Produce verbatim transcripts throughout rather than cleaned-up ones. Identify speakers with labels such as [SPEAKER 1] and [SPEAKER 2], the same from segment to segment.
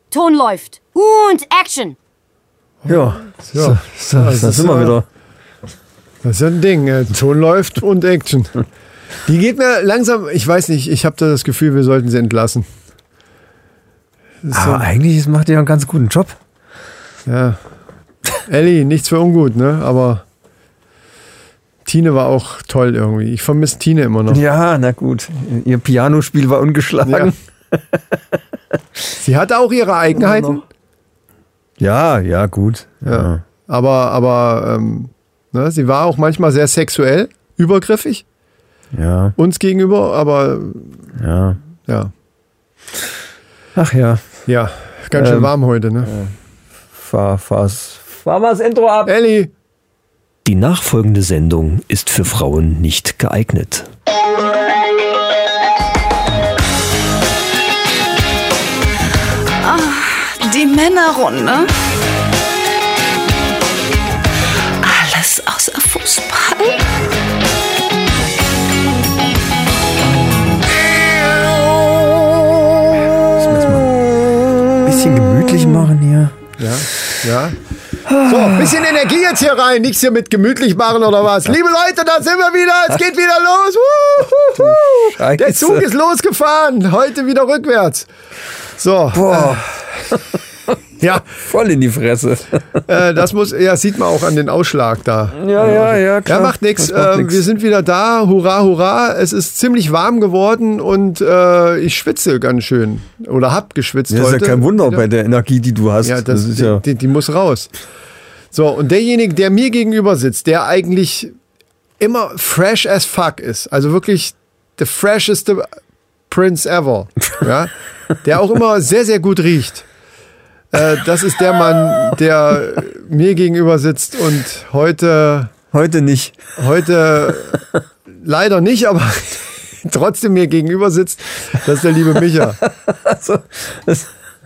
[SPEAKER 1] Ton läuft. Und Action.
[SPEAKER 2] Ja,
[SPEAKER 3] So, so,
[SPEAKER 2] das, das sind wir wieder.
[SPEAKER 3] Das ist ja ein Ding. äh, Ton läuft und Action. Die geht mir langsam, ich weiß nicht, ich habe da das Gefühl, wir sollten sie entlassen. Das ist
[SPEAKER 2] Aber
[SPEAKER 3] so,
[SPEAKER 2] eigentlich macht ihr einen ganz guten Job.
[SPEAKER 3] ja. Ellie, nichts für ungut, ne? Aber Tine war auch toll irgendwie. Ich vermisse Tine immer noch.
[SPEAKER 2] Ja, na gut. Ihr Pianospiel war ungeschlagen.
[SPEAKER 3] Ja. Sie hatte auch ihre Eigenheiten.
[SPEAKER 2] Ja, ja, gut. Ja.
[SPEAKER 3] Ja. Aber, aber ähm, ne, sie war auch manchmal sehr sexuell, übergriffig
[SPEAKER 2] Ja,
[SPEAKER 3] uns gegenüber, aber
[SPEAKER 2] ja.
[SPEAKER 3] ja,
[SPEAKER 2] Ach ja.
[SPEAKER 3] ja, ganz schön
[SPEAKER 2] Ähm,
[SPEAKER 3] warm heute, ne?
[SPEAKER 2] Fahr, fahr's. Fahr mal das Intro ab.
[SPEAKER 3] Elli!
[SPEAKER 4] Die nachfolgende Sendung ist für Frauen nicht geeignet.
[SPEAKER 5] Die Männerrunde. Alles außer Fußball.
[SPEAKER 2] Müssen wir jetzt mal ein bisschen gemütlich machen hier.
[SPEAKER 3] Ja, ja. So, ein bisschen Energie jetzt hier rein, nichts hier mit gemütlich machen oder was. Liebe Leute, da sind wir wieder, es geht wieder los. Wuhuhu.
[SPEAKER 2] Scheiße.
[SPEAKER 3] Der Zug ist losgefahren, heute wieder rückwärts. So,
[SPEAKER 2] Boah,
[SPEAKER 3] ja,
[SPEAKER 2] voll in die Fresse.
[SPEAKER 3] äh, das muss, ja, sieht man auch an den Ausschlag da.
[SPEAKER 2] Ja, ja, ja, klar.
[SPEAKER 3] Ja, macht nichts.
[SPEAKER 2] Das macht
[SPEAKER 3] Äh,
[SPEAKER 2] nix.
[SPEAKER 3] wir sind wieder da. Hurra, hurra. Es ist ziemlich warm geworden und äh, ich schwitze ganz schön. Oder hab geschwitzt
[SPEAKER 2] Das ist
[SPEAKER 3] heute.
[SPEAKER 2] ja kein Wunder
[SPEAKER 3] wieder.
[SPEAKER 2] bei der Energie, die du hast.
[SPEAKER 3] Ja, das,
[SPEAKER 2] ist
[SPEAKER 3] die,
[SPEAKER 2] ja.
[SPEAKER 3] die, die muss raus. So, und derjenige, der mir gegenüber sitzt, der eigentlich immer fresh as fuck ist, also wirklich the fresheste Prince ever, ja, der auch immer sehr, sehr gut riecht. Äh, das ist der Mann, der mir gegenüber sitzt und heute,
[SPEAKER 2] Heute nicht.
[SPEAKER 3] heute leider nicht, aber trotzdem mir gegenüber sitzt. Das ist der liebe Micha.
[SPEAKER 2] Also, das,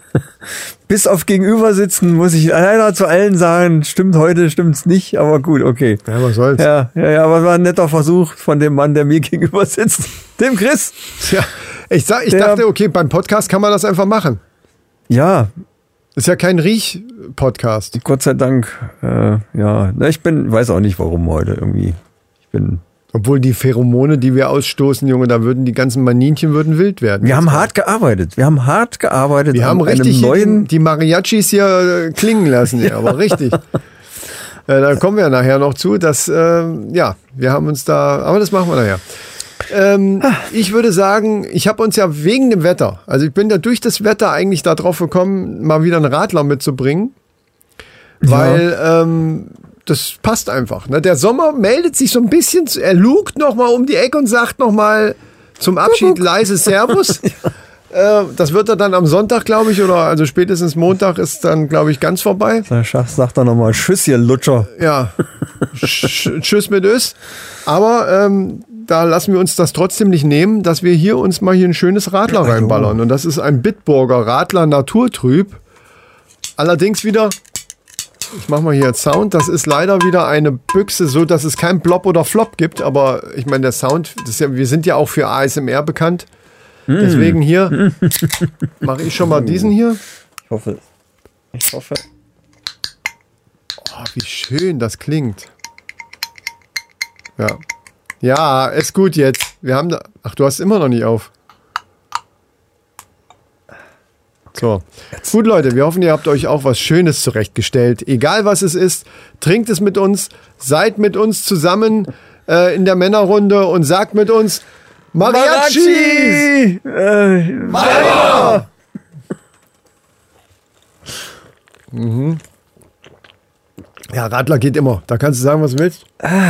[SPEAKER 2] bis auf Gegenübersitzen muss ich leider zu allen sagen, stimmt heute, stimmt's nicht, aber gut, okay.
[SPEAKER 3] Ja, was soll's.
[SPEAKER 2] Ja, ja, ja, aber es war ein netter Versuch von dem Mann, der mir gegenüber sitzt, dem Chris.
[SPEAKER 3] Ja, ich, sag, ich
[SPEAKER 2] Der-
[SPEAKER 3] dachte, okay, beim Podcast kann man das einfach machen.
[SPEAKER 2] Ja,
[SPEAKER 3] Ist ja kein Riech-Podcast.
[SPEAKER 2] Gott sei Dank, äh, ja, Na, ich bin, weiß auch nicht warum heute irgendwie. Ich bin,
[SPEAKER 3] Obwohl die Pheromone, die wir ausstoßen, Junge, da würden die ganzen Maninchen würden wild werden.
[SPEAKER 2] wir haben hart gearbeitet, wir haben hart gearbeitet
[SPEAKER 3] Wir
[SPEAKER 2] an
[SPEAKER 3] haben richtig
[SPEAKER 2] einem neuen,
[SPEAKER 3] die, die Mariachis hier äh, klingen lassen, ja, aber richtig. Äh, da kommen wir nachher noch zu, dass, äh, ja, wir haben uns da, aber das machen wir nachher. Ähm, ich würde sagen, ich habe uns ja wegen dem Wetter, also ich bin ja durch das Wetter eigentlich darauf gekommen, mal wieder einen Radler mitzubringen, weil ähm, das passt einfach. Ne? Der Sommer meldet sich so ein bisschen, zu- er lugt noch mal um die Ecke und sagt noch mal zum Abschied leise Servus. Äh, das wird er dann am Sonntag, glaube ich, oder also spätestens Montag ist dann, glaube ich, ganz vorbei.
[SPEAKER 2] da schaff- sagt er nochmal, Tschüss, ihr Lutscher.
[SPEAKER 3] Ja, Sch- tschüss mit Ös. Aber ähm, da lassen wir uns das trotzdem nicht nehmen, dass wir hier uns mal hier ein schönes Radler reinballern. Und das ist ein Bitburger Radler Naturtrüb. Allerdings wieder, ich mache mal hier jetzt Sound, das ist leider wieder eine Büchse, so dass es kein Plop oder Flop gibt. Aber ich meine, der Sound, das ist ja, wir sind ja auch für A S M R bekannt. Deswegen hier mache ich schon mal diesen hier.
[SPEAKER 2] Ich hoffe, ich hoffe.
[SPEAKER 3] Oh, wie schön das klingt. Ja. Ja, ist gut jetzt. Wir haben da. Ach, du hast es immer noch nicht auf. So. Gut, Leute, wir hoffen, ihr habt euch auch was Schönes zurechtgestellt. Egal was es ist, trinkt es mit uns, seid mit uns zusammen äh, in der Männerrunde und sagt mit uns Mariachis!
[SPEAKER 2] Äh,
[SPEAKER 3] Mariachi! Mhm. Ja, Radler geht immer. Da kannst du sagen, was du willst.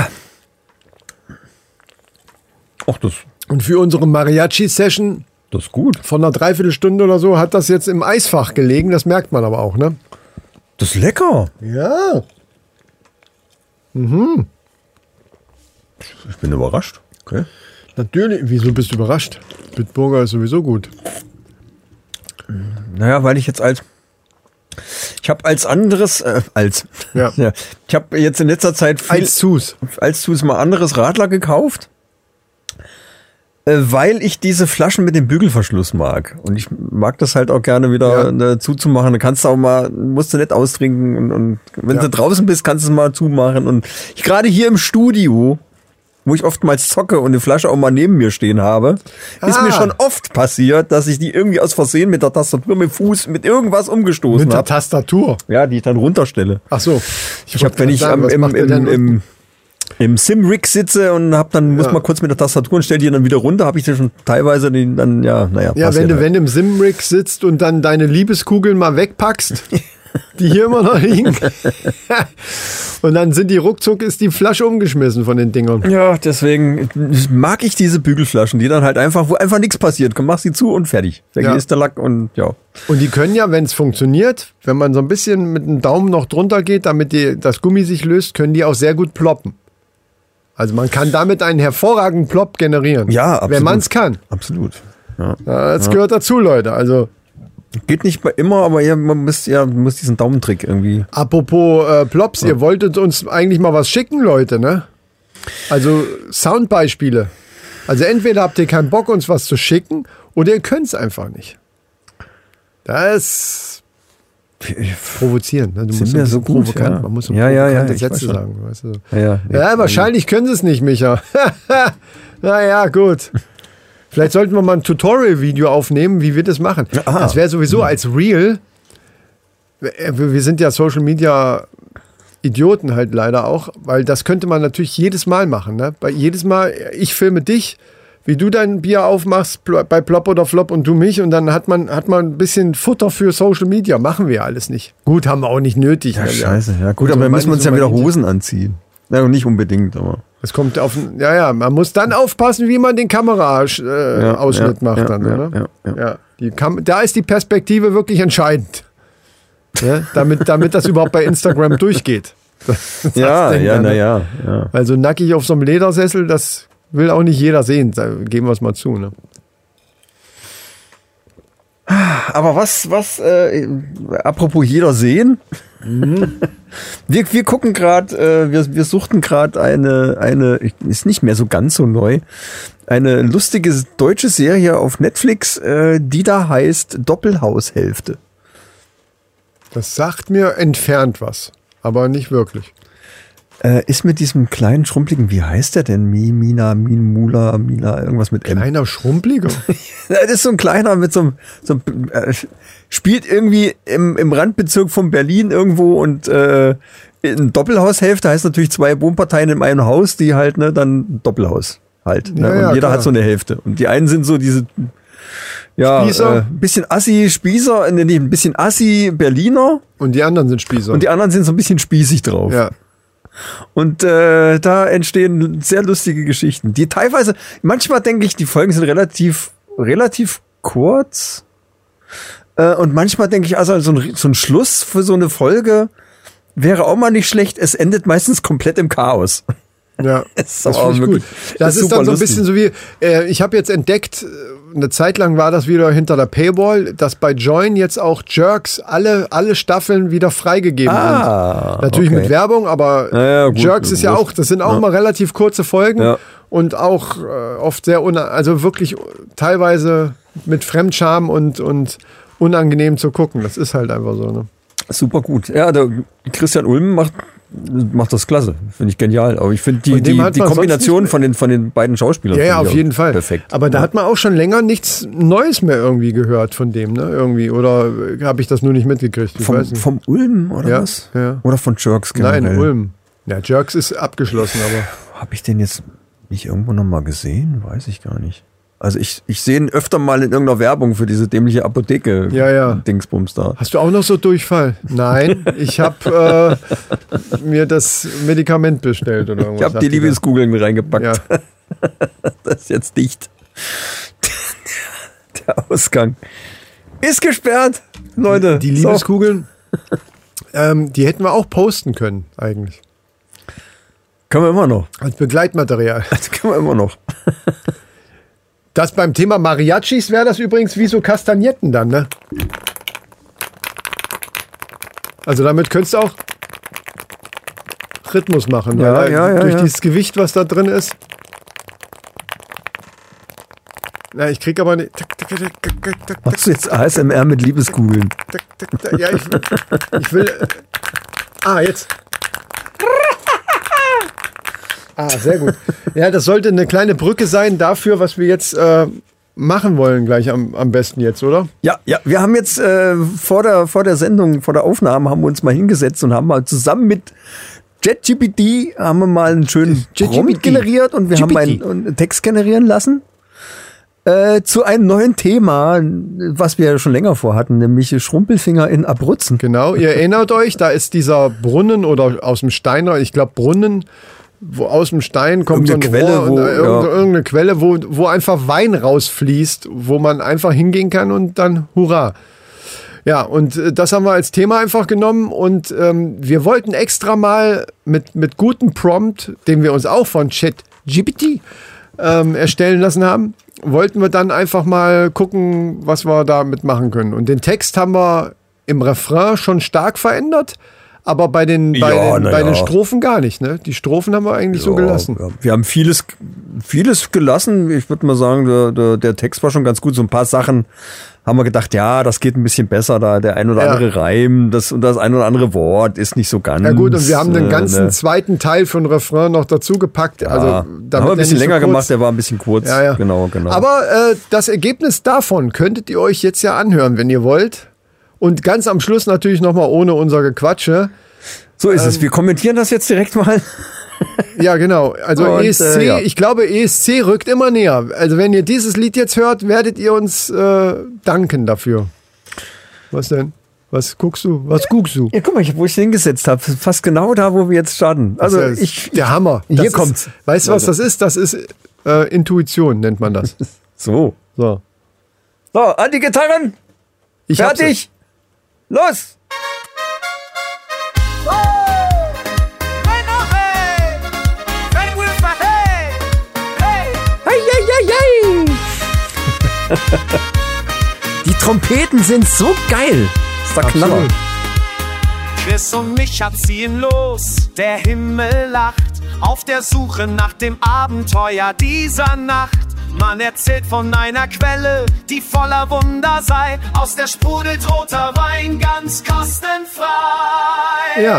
[SPEAKER 2] ach, das,
[SPEAKER 3] Und für unsere Mariachi-Session
[SPEAKER 2] das ist gut.
[SPEAKER 3] von einer Dreiviertelstunde oder so hat das jetzt im Eisfach gelegen. Das merkt man aber auch, ne?
[SPEAKER 2] Das ist lecker.
[SPEAKER 3] Ja.
[SPEAKER 2] Ich bin überrascht. Okay.
[SPEAKER 3] Natürlich. Wieso bist du überrascht? Bitburger ist sowieso gut.
[SPEAKER 2] Naja, weil ich jetzt als ich habe als anderes äh, als
[SPEAKER 3] Ja.
[SPEAKER 2] ja, ich habe jetzt in letzter Zeit viel,
[SPEAKER 3] Als Zus.
[SPEAKER 2] als zu mal anderes Radler gekauft. Äh, weil ich diese Flaschen mit dem Bügelverschluss mag. Und ich mag das halt auch gerne wieder
[SPEAKER 3] Ja.
[SPEAKER 2] äh, zuzumachen. Da kannst du auch mal, musst du nicht austrinken. Und, und wenn
[SPEAKER 3] Ja.
[SPEAKER 2] du draußen bist, kannst du es mal zumachen. Und ich gerade hier im Studio, wo ich oftmals zocke und eine Flasche auch mal neben mir stehen habe, ist
[SPEAKER 3] Ah.
[SPEAKER 2] mir schon oft passiert, dass ich die irgendwie aus Versehen mit der Tastatur, mit dem Fuß, mit irgendwas umgestoßen
[SPEAKER 3] Mit der
[SPEAKER 2] habe.
[SPEAKER 3] Tastatur.
[SPEAKER 2] Ja, die ich dann runterstelle.
[SPEAKER 3] Ach so.
[SPEAKER 2] Ich habe,
[SPEAKER 3] wollte
[SPEAKER 2] wenn
[SPEAKER 3] grad
[SPEAKER 2] ich
[SPEAKER 3] sagen,
[SPEAKER 2] am,
[SPEAKER 3] was
[SPEAKER 2] im,
[SPEAKER 3] macht ihr
[SPEAKER 2] im,
[SPEAKER 3] denn?
[SPEAKER 2] im, im Sim-Rig sitze und hab dann, muss
[SPEAKER 3] Ja.
[SPEAKER 2] mal kurz mit der Tastatur und stell die dann wieder runter, habe ich die schon teilweise die dann, ja, naja.
[SPEAKER 3] Ja, wenn du, wenn du im Sim-Rig sitzt und dann deine Liebeskugeln mal wegpackst, die hier immer noch liegen, und dann sind die ruckzuck, ist die Flasche umgeschmissen von den Dingern.
[SPEAKER 2] Ja, deswegen mag ich diese Bügelflaschen, die dann halt einfach, wo einfach nichts passiert. Komm, mach sie zu und fertig. Weg
[SPEAKER 3] Ja.
[SPEAKER 2] ist der Lack und ja.
[SPEAKER 3] Und die können ja, wenn es funktioniert, wenn man so ein bisschen mit dem Daumen noch drunter geht, damit die, das Gummi sich löst, können die auch sehr gut ploppen. Also man kann damit einen hervorragenden Plop generieren.
[SPEAKER 2] Ja, absolut.
[SPEAKER 3] Wenn man es kann.
[SPEAKER 2] Absolut. Ja.
[SPEAKER 3] Ja, das gehört dazu, Leute. Also
[SPEAKER 2] Geht nicht bei immer, aber ja, man muss, ja, man muss diesen Daumentrick irgendwie.
[SPEAKER 3] apropos äh, Plops, ihr wolltet uns eigentlich mal was schicken, Leute, ne? Also Soundbeispiele. Also entweder habt ihr keinen Bock, uns was zu schicken, oder ihr könnt es einfach nicht. Das ist provozierend. Ne? Du
[SPEAKER 2] Sind
[SPEAKER 3] musst
[SPEAKER 2] wir
[SPEAKER 3] ein
[SPEAKER 2] so
[SPEAKER 3] bisschen
[SPEAKER 2] gut,
[SPEAKER 3] provokant.
[SPEAKER 2] ja.
[SPEAKER 3] Man muss so
[SPEAKER 2] Ja, ja, ja,
[SPEAKER 3] provokante
[SPEAKER 2] ich
[SPEAKER 3] Sätze
[SPEAKER 2] weiß schon.
[SPEAKER 3] sagen. Weißt du?
[SPEAKER 2] Ja, ja, nee.
[SPEAKER 3] Ja, wahrscheinlich können sie es nicht, Micha. Naja, gut. Vielleicht sollten wir mal ein Tutorial-Video aufnehmen, wie wir das machen.
[SPEAKER 2] Ah.
[SPEAKER 3] Das wäre sowieso als Real. Wir sind ja Social Media Idioten halt leider auch, weil das könnte man natürlich jedes Mal machen. Ne? Bei jedes Mal, ich filme dich, wie du dein Bier aufmachst pl- bei Plop oder Flop und du mich, und dann hat man, hat man ein bisschen Futter für Social Media. Machen wir alles nicht. Gut, haben wir auch nicht nötig.
[SPEAKER 2] Ja,
[SPEAKER 3] ne?
[SPEAKER 2] scheiße. Ja, gut,
[SPEAKER 3] so
[SPEAKER 2] aber dann müssen wir uns ja wieder
[SPEAKER 3] manche-
[SPEAKER 2] Hosen anziehen. Ja, nicht unbedingt, aber.
[SPEAKER 3] Es kommt auf, ja, ja, man muss dann aufpassen, wie man den Kamera-Ausschnitt äh,
[SPEAKER 2] Ja,
[SPEAKER 3] Ausschnitt
[SPEAKER 2] ja,
[SPEAKER 3] macht
[SPEAKER 2] ja,
[SPEAKER 3] dann,
[SPEAKER 2] ja,
[SPEAKER 3] oder?
[SPEAKER 2] ja, ja.
[SPEAKER 3] Ja, die Kam da ist die Perspektive wirklich entscheidend. Ja, damit, damit das überhaupt bei Instagram durchgeht. Das, das
[SPEAKER 2] Ja,
[SPEAKER 3] denkt
[SPEAKER 2] ja,
[SPEAKER 3] man, ne?
[SPEAKER 2] naja. Ja.
[SPEAKER 3] Also nackig auf so einem Ledersessel, das will auch nicht jeder sehen, da geben wir es mal zu. Ne?
[SPEAKER 2] Aber was, was, äh, apropos jeder sehen. wir, wir gucken gerade, äh, wir, wir suchten gerade eine, eine, ist nicht mehr so ganz so neu, eine lustige deutsche Serie auf Netflix, äh, die da heißt Doppelhaushälfte.
[SPEAKER 3] Das sagt mir entfernt was, aber nicht wirklich.
[SPEAKER 2] Äh, ist mit diesem kleinen, schrumpeligen, wie heißt der denn? Mi, Mina, Min, Mula, Mila, irgendwas mit M.
[SPEAKER 3] Kleiner Schrumpeliger.
[SPEAKER 2] Das ist so ein kleiner mit so einem, so einem äh, spielt irgendwie im, im Randbezirk von Berlin irgendwo und äh, ein Doppelhaushälfte heißt natürlich zwei Wohnparteien in einem Haus, die halt, ne, dann Doppelhaus halt. Ne?
[SPEAKER 3] Ja,
[SPEAKER 2] und
[SPEAKER 3] ja,
[SPEAKER 2] jeder
[SPEAKER 3] klar.
[SPEAKER 2] hat so eine Hälfte. Und die einen sind so diese, ja,
[SPEAKER 3] Spießer?
[SPEAKER 2] äh, ein bisschen Assi Spießer, äh, nee, ein bisschen Assi Berliner
[SPEAKER 3] Und die anderen sind Spießer.
[SPEAKER 2] und die anderen sind so ein bisschen spießig drauf.
[SPEAKER 3] ja.
[SPEAKER 2] Und äh, da entstehen sehr lustige Geschichten, die teilweise, manchmal denke ich, die Folgen sind relativ, relativ kurz. Äh, und manchmal denke ich, also so ein, so ein Schluss für so eine Folge wäre auch mal nicht schlecht. Es endet meistens komplett im Chaos.
[SPEAKER 3] Ja,
[SPEAKER 2] Ist
[SPEAKER 3] das
[SPEAKER 2] aber
[SPEAKER 3] finde ich
[SPEAKER 2] wirklich-
[SPEAKER 3] gut. Das
[SPEAKER 2] ist
[SPEAKER 3] ist dann
[SPEAKER 2] super
[SPEAKER 3] so ein bisschen so wie, äh, ich habe jetzt entdeckt, äh, eine Zeit lang war das wieder hinter der Paywall, dass bei Join jetzt auch Jerks alle, alle Staffeln wieder freigegeben
[SPEAKER 2] Ah,
[SPEAKER 3] sind. Natürlich
[SPEAKER 2] okay.
[SPEAKER 3] mit Werbung, aber
[SPEAKER 2] Ja, ja, gut,
[SPEAKER 3] Jerks ist ja
[SPEAKER 2] wurscht.
[SPEAKER 3] auch, das sind auch
[SPEAKER 2] Ja.
[SPEAKER 3] mal relativ kurze Folgen
[SPEAKER 2] Ja.
[SPEAKER 3] und auch äh, oft sehr, una also wirklich teilweise mit Fremdscham und, und unangenehm zu gucken. Das ist halt einfach so, ne?
[SPEAKER 2] Super gut. Ja, der Christian Ulm macht, macht das klasse. Finde ich genial. Aber ich finde die,
[SPEAKER 3] Von dem
[SPEAKER 2] die,
[SPEAKER 3] hat
[SPEAKER 2] die
[SPEAKER 3] man sonst
[SPEAKER 2] Kombination
[SPEAKER 3] nicht-
[SPEAKER 2] von den, von den beiden Schauspielern.
[SPEAKER 3] Ja, ja,
[SPEAKER 2] finde
[SPEAKER 3] auf
[SPEAKER 2] ich
[SPEAKER 3] jeden
[SPEAKER 2] auch
[SPEAKER 3] Fall.
[SPEAKER 2] Perfekt.
[SPEAKER 3] Aber da
[SPEAKER 2] ja.
[SPEAKER 3] hat man auch schon länger nichts Neues mehr irgendwie gehört von dem, ne? Irgendwie. Oder habe ich das nur nicht mitgekriegt? Ich
[SPEAKER 2] vom,
[SPEAKER 3] weiß nicht.
[SPEAKER 2] vom Ulm oder
[SPEAKER 3] Ja,
[SPEAKER 2] was?
[SPEAKER 3] ja.
[SPEAKER 2] Oder von Jerks generell?
[SPEAKER 3] Nein, Ulm. Ja, Jerks ist abgeschlossen, aber.
[SPEAKER 2] Habe ich den jetzt nicht irgendwo noch mal gesehen? Weiß ich gar nicht. Also ich, ich sehe ihn öfter mal in irgendeiner Werbung für diese dämliche Apotheke
[SPEAKER 3] Ja, ja.
[SPEAKER 2] Dingsbums da.
[SPEAKER 3] Hast du auch noch so Durchfall? Nein, ich habe äh, mir das Medikament bestellt oder irgendwas.
[SPEAKER 2] Ich habe die
[SPEAKER 3] Habt ihr da?
[SPEAKER 2] Liebeskugeln reingepackt.
[SPEAKER 3] Ja.
[SPEAKER 2] Das ist jetzt dicht. Der Ausgang ist gesperrt, Leute.
[SPEAKER 3] Die
[SPEAKER 2] So.
[SPEAKER 3] Liebeskugeln, ähm, die hätten wir auch posten können, eigentlich.
[SPEAKER 2] Können wir immer noch.
[SPEAKER 3] Als Begleitmaterial.
[SPEAKER 2] Das können wir immer noch.
[SPEAKER 3] Das beim Thema Mariachis wäre das übrigens wie so Kastagnetten dann, ne? Also damit könntest du auch Rhythmus machen.
[SPEAKER 2] Ja,
[SPEAKER 3] weil
[SPEAKER 2] ja, ja,
[SPEAKER 3] durch
[SPEAKER 2] ja.
[SPEAKER 3] dieses Gewicht, was da drin ist. Na, ich krieg aber nicht. Tak, tak, tak, tak, tak, tak,
[SPEAKER 2] Machst du jetzt A S M R mit Liebeskugeln?
[SPEAKER 3] tak, tak, tak. Ja, ich, ich will. Ah, jetzt. Ah, sehr gut. Ja, das sollte eine kleine Brücke sein dafür, was wir jetzt äh, machen wollen, gleich am, am besten jetzt, oder?
[SPEAKER 2] Ja, ja, wir haben jetzt äh, vor der vor der Sendung, vor der Aufnahme haben wir uns mal hingesetzt und haben mal zusammen mit ChatGPT haben wir mal einen schönen Prompt generiert und wir
[SPEAKER 3] G P T.
[SPEAKER 2] haben einen, einen Text generieren lassen äh, zu einem neuen Thema, was wir ja schon länger vorhatten, nämlich Schrumpelfinger in Abruzzen.
[SPEAKER 3] Genau, ihr erinnert euch, da ist dieser Brunnen oder aus dem Steiner, ich glaube Brunnen, wo aus dem Stein kommt so ein
[SPEAKER 2] Irgendeine Quelle,
[SPEAKER 3] Rohr,
[SPEAKER 2] wo-
[SPEAKER 3] und, äh, irgendeine,
[SPEAKER 2] ja.
[SPEAKER 3] irgendeine Quelle, wo, wo einfach Wein rausfließt, wo man einfach hingehen kann und dann hurra. Ja, und äh, das haben wir als Thema einfach genommen und ähm, wir wollten extra mal mit, mit gutem Prompt, den wir uns auch von ChatGPT ähm, erstellen lassen haben, wollten wir dann einfach mal gucken, was wir damit machen können. Und den Text haben wir im Refrain schon stark verändert, aber bei den, bei
[SPEAKER 2] Ja,
[SPEAKER 3] den,
[SPEAKER 2] na
[SPEAKER 3] bei
[SPEAKER 2] ja.
[SPEAKER 3] den Strophen gar nicht. Ne? Die Strophen haben wir eigentlich so gelassen.
[SPEAKER 2] Ja, wir haben vieles, vieles gelassen. Ich würde mal sagen, der, der, der Text war schon ganz gut. So ein paar Sachen haben wir gedacht, ja, das geht ein bisschen besser. Da der ein oder
[SPEAKER 3] Ja.
[SPEAKER 2] andere Reim, das und das ein oder andere Wort ist nicht so ganz.
[SPEAKER 3] Ja gut, und wir haben den
[SPEAKER 2] äh,
[SPEAKER 3] ganzen
[SPEAKER 2] ne.
[SPEAKER 3] zweiten Teil von Refrain noch dazu gepackt. Also,
[SPEAKER 2] Ja,
[SPEAKER 3] damit
[SPEAKER 2] haben wir
[SPEAKER 3] der
[SPEAKER 2] ein bisschen
[SPEAKER 3] nicht so
[SPEAKER 2] länger
[SPEAKER 3] kurz-
[SPEAKER 2] gemacht, der war ein bisschen kurz.
[SPEAKER 3] Ja, ja.
[SPEAKER 2] Genau, genau.
[SPEAKER 3] Aber äh, das Ergebnis davon könntet ihr euch jetzt ja anhören, wenn ihr wollt. Und ganz am Schluss natürlich nochmal ohne unser Gequatsche.
[SPEAKER 2] so ist es. Wir kommentieren das jetzt direkt mal.
[SPEAKER 3] Ja, genau. Also
[SPEAKER 2] Und,
[SPEAKER 3] E S C,
[SPEAKER 2] äh, ja.
[SPEAKER 3] ich glaube, E S C rückt immer näher. Also wenn ihr dieses Lied jetzt hört, werdet ihr uns äh, danken dafür. Was denn? Was guckst du? Was guckst du?
[SPEAKER 2] Ja, guck mal, ich- wo ich den hingesetzt habe, fast genau da, wo wir jetzt starten. Also
[SPEAKER 3] Das ist
[SPEAKER 2] ich,
[SPEAKER 3] der Hammer.
[SPEAKER 2] Hier
[SPEAKER 3] Das ist,
[SPEAKER 2] kommt's.
[SPEAKER 3] Weißt du, was das ist? Das ist äh, Intuition, nennt man das.
[SPEAKER 2] so.
[SPEAKER 3] So.
[SPEAKER 2] So, an die Gitarren.
[SPEAKER 3] Ich hab's-
[SPEAKER 2] Fertig. Los. Die Trompeten sind so geil. Das ist der Knaller.
[SPEAKER 3] Absolut.
[SPEAKER 6] Chris und Micha ziehen los, der Himmel lacht, auf der Suche nach dem Abenteuer dieser Nacht. Man erzählt von einer Quelle, die voller Wunder sei, aus der sprudelt roter Wein ganz kostenfrei.
[SPEAKER 3] Ja.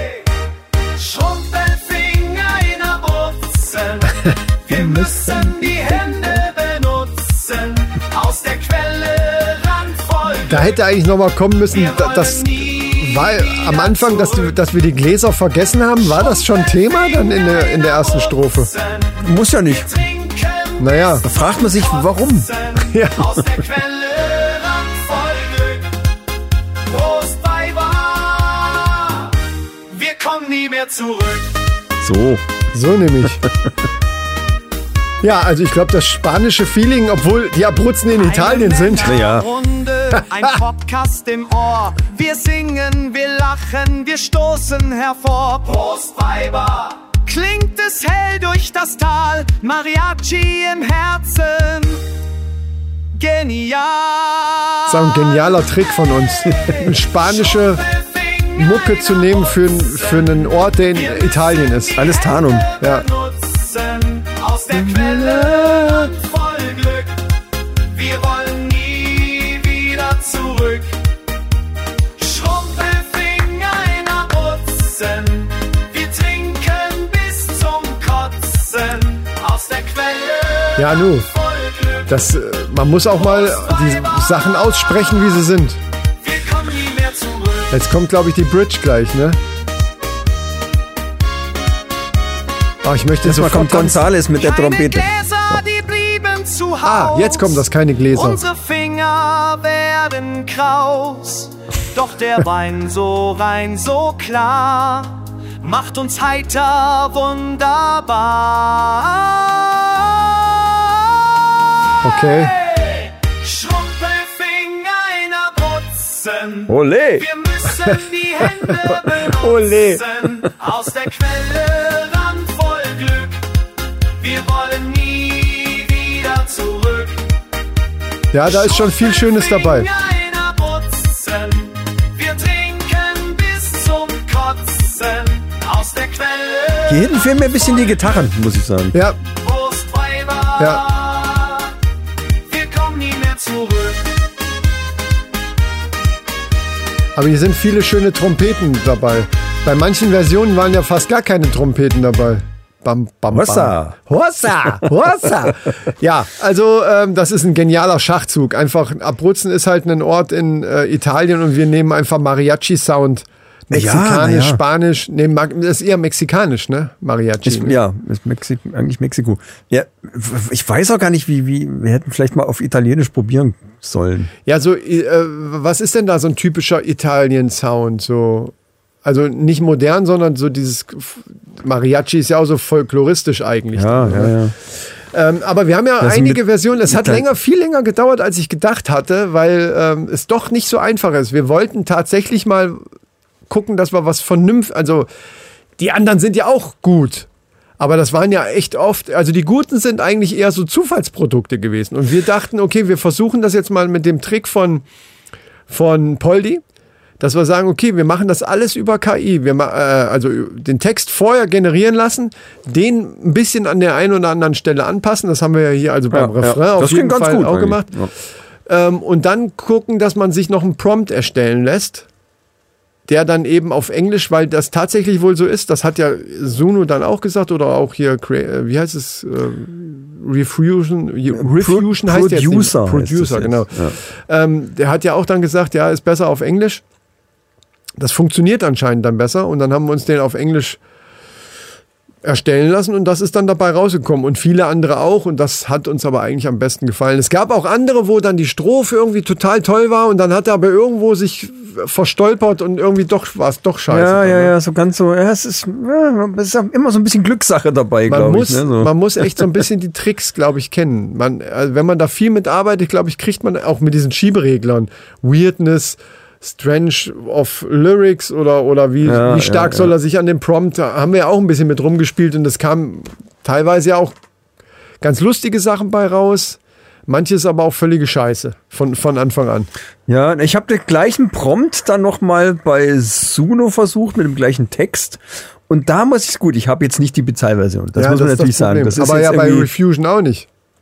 [SPEAKER 6] Schrumpelfinger in Abruzzen, wir müssen die Hände benutzen, aus der Quelle randvoll.
[SPEAKER 3] Da hätte eigentlich noch mal kommen müssen, da- das war am Anfang, dass, die, dass wir die Gläser vergessen haben. War das schon Thema dann in der, in der ersten Strophe?
[SPEAKER 2] Muss ja nicht.
[SPEAKER 3] Naja,
[SPEAKER 2] Da fragt man sich, warum.
[SPEAKER 3] ja.
[SPEAKER 6] Aus der Quelle randvoll Glück. Prost, Weiber, wir kommen nie mehr zurück.
[SPEAKER 2] So.
[SPEAKER 3] So nämlich. Ja, also ich glaube, das spanische Feeling, obwohl die Abruzzen in Italien sind.
[SPEAKER 2] Naja.
[SPEAKER 6] Runde, ein Podcast im Ohr. Wir singen, wir lachen, wir stoßen hervor. Prost, Weiber. Klingt es hell durch das Tal, Mariachi im Herzen. Genial.
[SPEAKER 3] Das ist ein genialer Trick von uns, eine spanische Mucke zu nehmen für, für einen Ort, der in Italien ist.
[SPEAKER 2] Alles Tarnung.
[SPEAKER 3] Ja.
[SPEAKER 6] Nutzen aus der Quelle voll Glück. Wir wollen nie wieder zurück. Schrumpelfinger in Abruzzen. Wir trinken bis zum Kotzen aus der Quelle
[SPEAKER 3] Ja, nu.
[SPEAKER 6] voll Glück.
[SPEAKER 3] Das, äh, man muss auch mal die Sachen aussprechen, wie sie sind.
[SPEAKER 6] Wir kommen nie mehr zurück.
[SPEAKER 3] Jetzt kommt, glaube ich, die Bridge gleich, ne? Oh, ich möchte
[SPEAKER 2] Jetzt mal
[SPEAKER 3] sofort
[SPEAKER 2] kommt
[SPEAKER 3] tanzen.
[SPEAKER 2] Gonzales mit der
[SPEAKER 6] Keine
[SPEAKER 2] Trompete.
[SPEAKER 6] Gläser, die blieben zu Haus.
[SPEAKER 3] Ah, jetzt kommen das keine Gläser.
[SPEAKER 6] Unsere Finger werden kraus. Doch der Wein so rein, so klar, macht uns heiter, wunderbar.
[SPEAKER 3] Okay.
[SPEAKER 6] Schrumpelfinger in Abruzzen.
[SPEAKER 2] Ole.
[SPEAKER 6] Wir müssen die Hände benutzen.
[SPEAKER 3] Ole.
[SPEAKER 6] Aus der Quelle randvoll Glück. Wir wollen nie wieder zurück.
[SPEAKER 3] Ja, da ist schon viel Schönes dabei.
[SPEAKER 6] Schrumpelfinger in Abruzzen. Wir trinken bis zum Kotzen. Aus der Quelle.
[SPEAKER 2] Hier hinten fehlen mir ein bisschen die Gitarren, muss ich sagen.
[SPEAKER 3] Ja,
[SPEAKER 6] Prost, Weiber.
[SPEAKER 3] ja. Aber hier sind viele schöne Trompeten dabei. Bei manchen Versionen waren ja fast gar keine Trompeten dabei. Bam, bam, bam.
[SPEAKER 2] Hossa.
[SPEAKER 3] Hossa, Hossa. Ja, also ähm, das ist ein genialer Schachzug. Einfach, Abruzzen ist halt ein Ort in äh, Italien und wir nehmen einfach Mariachi-Sound. Mexikanisch,
[SPEAKER 2] Ja, ja.
[SPEAKER 3] Spanisch, nee, das ist eher mexikanisch, ne? Mariachi.
[SPEAKER 2] Ist, ja, ist Mexik, eigentlich Mexiko. Ja, ich weiß auch gar nicht, wie, wie, wir hätten vielleicht mal auf Italienisch probieren sollen.
[SPEAKER 3] Ja, so, äh, was ist denn da so ein typischer Italien-Sound? So, also nicht modern, sondern so dieses Mariachi ist ja auch so folkloristisch eigentlich.
[SPEAKER 2] Ja,
[SPEAKER 3] dann,
[SPEAKER 2] ja,
[SPEAKER 3] ne?
[SPEAKER 2] ja.
[SPEAKER 3] Ähm, aber wir haben ja
[SPEAKER 2] Das
[SPEAKER 3] einige
[SPEAKER 2] mit-
[SPEAKER 3] Versionen. Es hat
[SPEAKER 2] mit-
[SPEAKER 3] länger, viel länger gedauert, als ich gedacht hatte, weil ähm, es doch nicht so einfach ist. Wir wollten tatsächlich mal gucken, dass wir was vernünftig, also die anderen sind ja auch gut, aber das waren ja echt oft, also die Guten sind eigentlich eher so Zufallsprodukte gewesen und wir dachten, okay, wir versuchen das jetzt mal mit dem Trick von, von Poldi, dass wir sagen, okay, wir machen das alles über K I, wir ma- äh, also den Text vorher generieren lassen, den ein bisschen an der einen oder anderen Stelle anpassen, das haben wir ja hier also beim
[SPEAKER 2] Ja,
[SPEAKER 3] Refrain
[SPEAKER 2] ja.
[SPEAKER 3] auf
[SPEAKER 2] Das
[SPEAKER 3] jeden
[SPEAKER 2] klingt ganz
[SPEAKER 3] Fall
[SPEAKER 2] gut
[SPEAKER 3] auch
[SPEAKER 2] eigentlich.
[SPEAKER 3] gemacht.
[SPEAKER 2] Ja.
[SPEAKER 3] Ähm, und dann gucken, dass man sich noch einen Prompt erstellen lässt, der dann eben auf Englisch, weil das tatsächlich wohl so ist, das hat ja Suno dann auch gesagt oder auch hier, Crea- wie heißt es, äh, Refusion, Refusion heißt jetzt
[SPEAKER 2] Producer
[SPEAKER 3] nicht,
[SPEAKER 2] heißt es
[SPEAKER 3] Producer,
[SPEAKER 2] jetzt.
[SPEAKER 3] genau.
[SPEAKER 2] Ja.
[SPEAKER 3] Ähm, der hat ja auch dann gesagt, ja, ist besser auf Englisch. Das funktioniert anscheinend dann besser und dann haben wir uns den auf Englisch erstellen lassen und das ist dann dabei rausgekommen und viele andere auch und das hat uns aber eigentlich am besten gefallen. Es gab auch andere, wo dann die Strophe irgendwie total toll war und dann hat er aber irgendwo sich verstolpert und irgendwie doch war es doch scheiße.
[SPEAKER 2] Ja,
[SPEAKER 3] dann,
[SPEAKER 2] ja,
[SPEAKER 3] ne?
[SPEAKER 2] ja, so ganz so, ja, es ist, ja, es ist immer so ein bisschen Glückssache dabei,
[SPEAKER 3] Man
[SPEAKER 2] glaube
[SPEAKER 3] muss,
[SPEAKER 2] ich. Ne? So.
[SPEAKER 3] man muss echt so ein bisschen die Tricks, glaube ich, kennen. Man, also wenn man da viel mitarbeitet, glaube ich, kriegt man auch mit diesen Schiebereglern Weirdness, Strange of Lyrics oder, oder wie,
[SPEAKER 2] Ja,
[SPEAKER 3] wie stark
[SPEAKER 2] ja,
[SPEAKER 3] soll
[SPEAKER 2] ja.
[SPEAKER 3] er sich an dem Prompt, da haben wir ja auch ein bisschen mit rumgespielt und es kam teilweise ja auch ganz lustige Sachen bei raus, manches aber auch völlige Scheiße von, von Anfang an.
[SPEAKER 2] Ja, ich habe den gleichen Prompt dann nochmal bei Suno versucht mit dem gleichen Text. Und da muss ich, gut, ich habe jetzt nicht die Bezahlversion. Das
[SPEAKER 3] ja,
[SPEAKER 2] muss man
[SPEAKER 3] ist
[SPEAKER 2] natürlich
[SPEAKER 3] das Problem.
[SPEAKER 2] sagen. Das ist
[SPEAKER 3] aber
[SPEAKER 2] jetzt
[SPEAKER 3] ja bei
[SPEAKER 2] irgendwie-
[SPEAKER 3] Refusion auch nicht.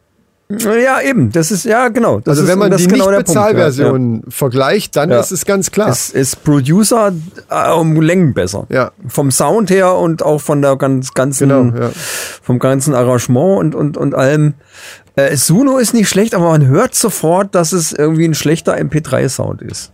[SPEAKER 2] Ja, eben. Das ist, ja, genau. Das
[SPEAKER 3] Also
[SPEAKER 2] ist,
[SPEAKER 3] wenn man
[SPEAKER 2] das
[SPEAKER 3] die
[SPEAKER 2] ist genau der
[SPEAKER 3] Nicht-Bezahlversion
[SPEAKER 2] Punkt,
[SPEAKER 3] vergleicht, dann
[SPEAKER 2] Ja.
[SPEAKER 3] ist es ganz klar.
[SPEAKER 2] ja. Es ist Producer äh, um Längen besser.
[SPEAKER 3] Ja.
[SPEAKER 2] Vom Sound her und auch von der ganz, ganzen,
[SPEAKER 3] Genau, ja.
[SPEAKER 2] vom ganzen Arrangement und, und, und allem. Äh, Suno ist nicht schlecht, aber man hört sofort, dass es irgendwie ein schlechter M P drei Sound ist.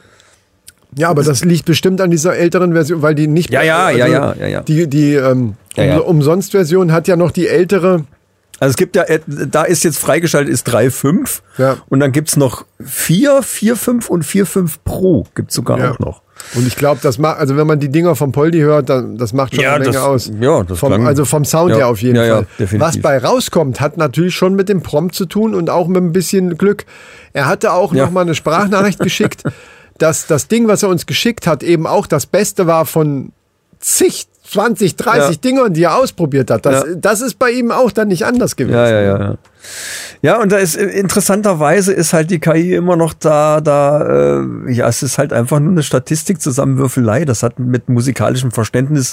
[SPEAKER 3] Ja, aber das liegt bestimmt an dieser älteren Version, weil die nicht...
[SPEAKER 2] Ja, ja, ja, ja, ja, ja.
[SPEAKER 3] Die, die ähm,
[SPEAKER 2] Ja, ja.
[SPEAKER 3] Um, Umsonst-Version hat ja noch die ältere...
[SPEAKER 2] Also es gibt ja, äh, da ist jetzt freigeschaltet, ist drei Punkt fünf
[SPEAKER 3] Ja.
[SPEAKER 2] und dann gibt's noch vier, vier Punkt fünf und vier Punkt fünf Pro gibt's sogar
[SPEAKER 3] Ja.
[SPEAKER 2] auch noch.
[SPEAKER 3] Und ich glaube, das macht, also wenn man die Dinger vom Poldi hört, dann das macht schon
[SPEAKER 2] Ja,
[SPEAKER 3] eine Menge
[SPEAKER 2] das-
[SPEAKER 3] aus.
[SPEAKER 2] ja, das
[SPEAKER 3] vom,
[SPEAKER 2] klang-
[SPEAKER 3] Also vom Sound
[SPEAKER 2] Ja,
[SPEAKER 3] her auf jeden
[SPEAKER 2] ja, ja,
[SPEAKER 3] Fall.
[SPEAKER 2] definitiv.
[SPEAKER 3] Was bei rauskommt, hat natürlich schon mit dem Prompt zu tun und auch mit ein bisschen Glück. Er hatte auch
[SPEAKER 2] Ja.
[SPEAKER 3] noch mal eine Sprachnachricht geschickt, dass das Ding, was er uns geschickt hat, eben auch das Beste war von zig, zwanzig, dreißig
[SPEAKER 2] Ja.
[SPEAKER 3] Dingern, die er ausprobiert hat. Das,
[SPEAKER 2] Ja.
[SPEAKER 3] das ist bei ihm auch dann nicht anders gewesen.
[SPEAKER 2] Ja, ja, ja, ja. Ja, und da ist äh, interessanterweise ist halt die K I immer noch da, da, äh, ja, es ist halt einfach nur eine Statistikzusammenwürfelei. Das hat mit musikalischem Verständnis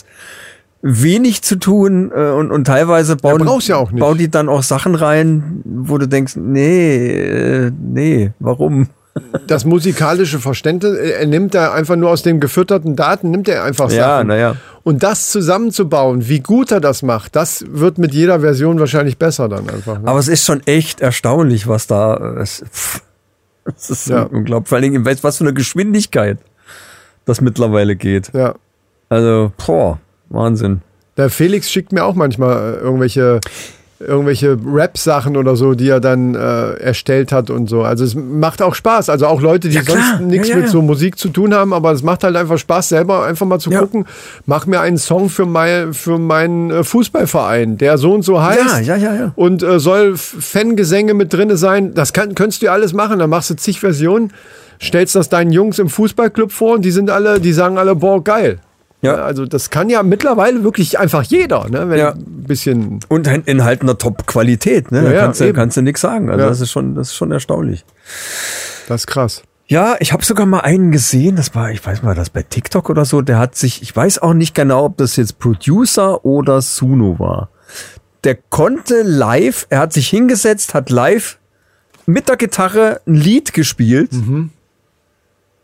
[SPEAKER 2] wenig zu tun äh, und, und teilweise bauen,
[SPEAKER 3] brauchst ja auch nicht.
[SPEAKER 2] bauen die dann auch Sachen rein, wo du denkst, nee, äh, nee, warum?
[SPEAKER 3] Das musikalische Verständnis, er nimmt er einfach nur aus den gefütterten Daten, nimmt er einfach
[SPEAKER 2] Ja,
[SPEAKER 3] Sachen.
[SPEAKER 2] naja.
[SPEAKER 3] Und das zusammenzubauen, wie gut er das macht, das wird mit jeder Version wahrscheinlich besser dann einfach. Ne?
[SPEAKER 2] Aber es ist schon echt erstaunlich, was da, äh, es, pff, es ist
[SPEAKER 3] Ja.
[SPEAKER 2] unglaublich. Vor allen Dingen, weißt, was für eine Geschwindigkeit das mittlerweile geht.
[SPEAKER 3] Ja.
[SPEAKER 2] Also, boah, Wahnsinn.
[SPEAKER 3] Der Felix schickt mir auch manchmal äh, irgendwelche, irgendwelche Rap-Sachen oder so, die er dann äh, erstellt hat und so. Also es macht auch Spaß. Also auch Leute, die
[SPEAKER 2] Ja, klar.
[SPEAKER 3] sonst nichts
[SPEAKER 2] Ja, ja,
[SPEAKER 3] mit
[SPEAKER 2] ja.
[SPEAKER 3] so Musik zu tun haben, aber es macht halt einfach Spaß, selber einfach mal zu
[SPEAKER 2] Ja.
[SPEAKER 3] gucken, mach mir einen Song für, mein, für meinen äh, Fußballverein, der so und so heißt.
[SPEAKER 2] Ja, ja, ja, ja.
[SPEAKER 3] Und äh, soll F- Fangesänge mit drinne sein. Das kann, könntest du ja alles machen. Dann machst du zig Versionen, stellst das deinen Jungs im Fußballclub vor und die sind alle, die sagen alle, boah, geil.
[SPEAKER 2] Ja.
[SPEAKER 3] Ja, also das kann ja mittlerweile wirklich einfach jeder, ne? Wenn
[SPEAKER 2] Ja.
[SPEAKER 3] ein bisschen.
[SPEAKER 2] Und in, in halt einer Top-Qualität, ne?
[SPEAKER 3] Ja,
[SPEAKER 2] da
[SPEAKER 3] ja,
[SPEAKER 2] kannst, du,
[SPEAKER 3] eben.
[SPEAKER 2] kannst du nichts sagen. Also
[SPEAKER 3] Ja.
[SPEAKER 2] das ist schon, das ist schon erstaunlich.
[SPEAKER 3] Das ist krass.
[SPEAKER 2] Ja, ich habe sogar mal einen gesehen, das war, ich weiß mal, das bei TikTok oder so, der hat sich, ich weiß auch nicht genau, ob das jetzt Producer oder Suno war. Der konnte live, er hat sich hingesetzt, hat live mit der Gitarre ein Lied gespielt.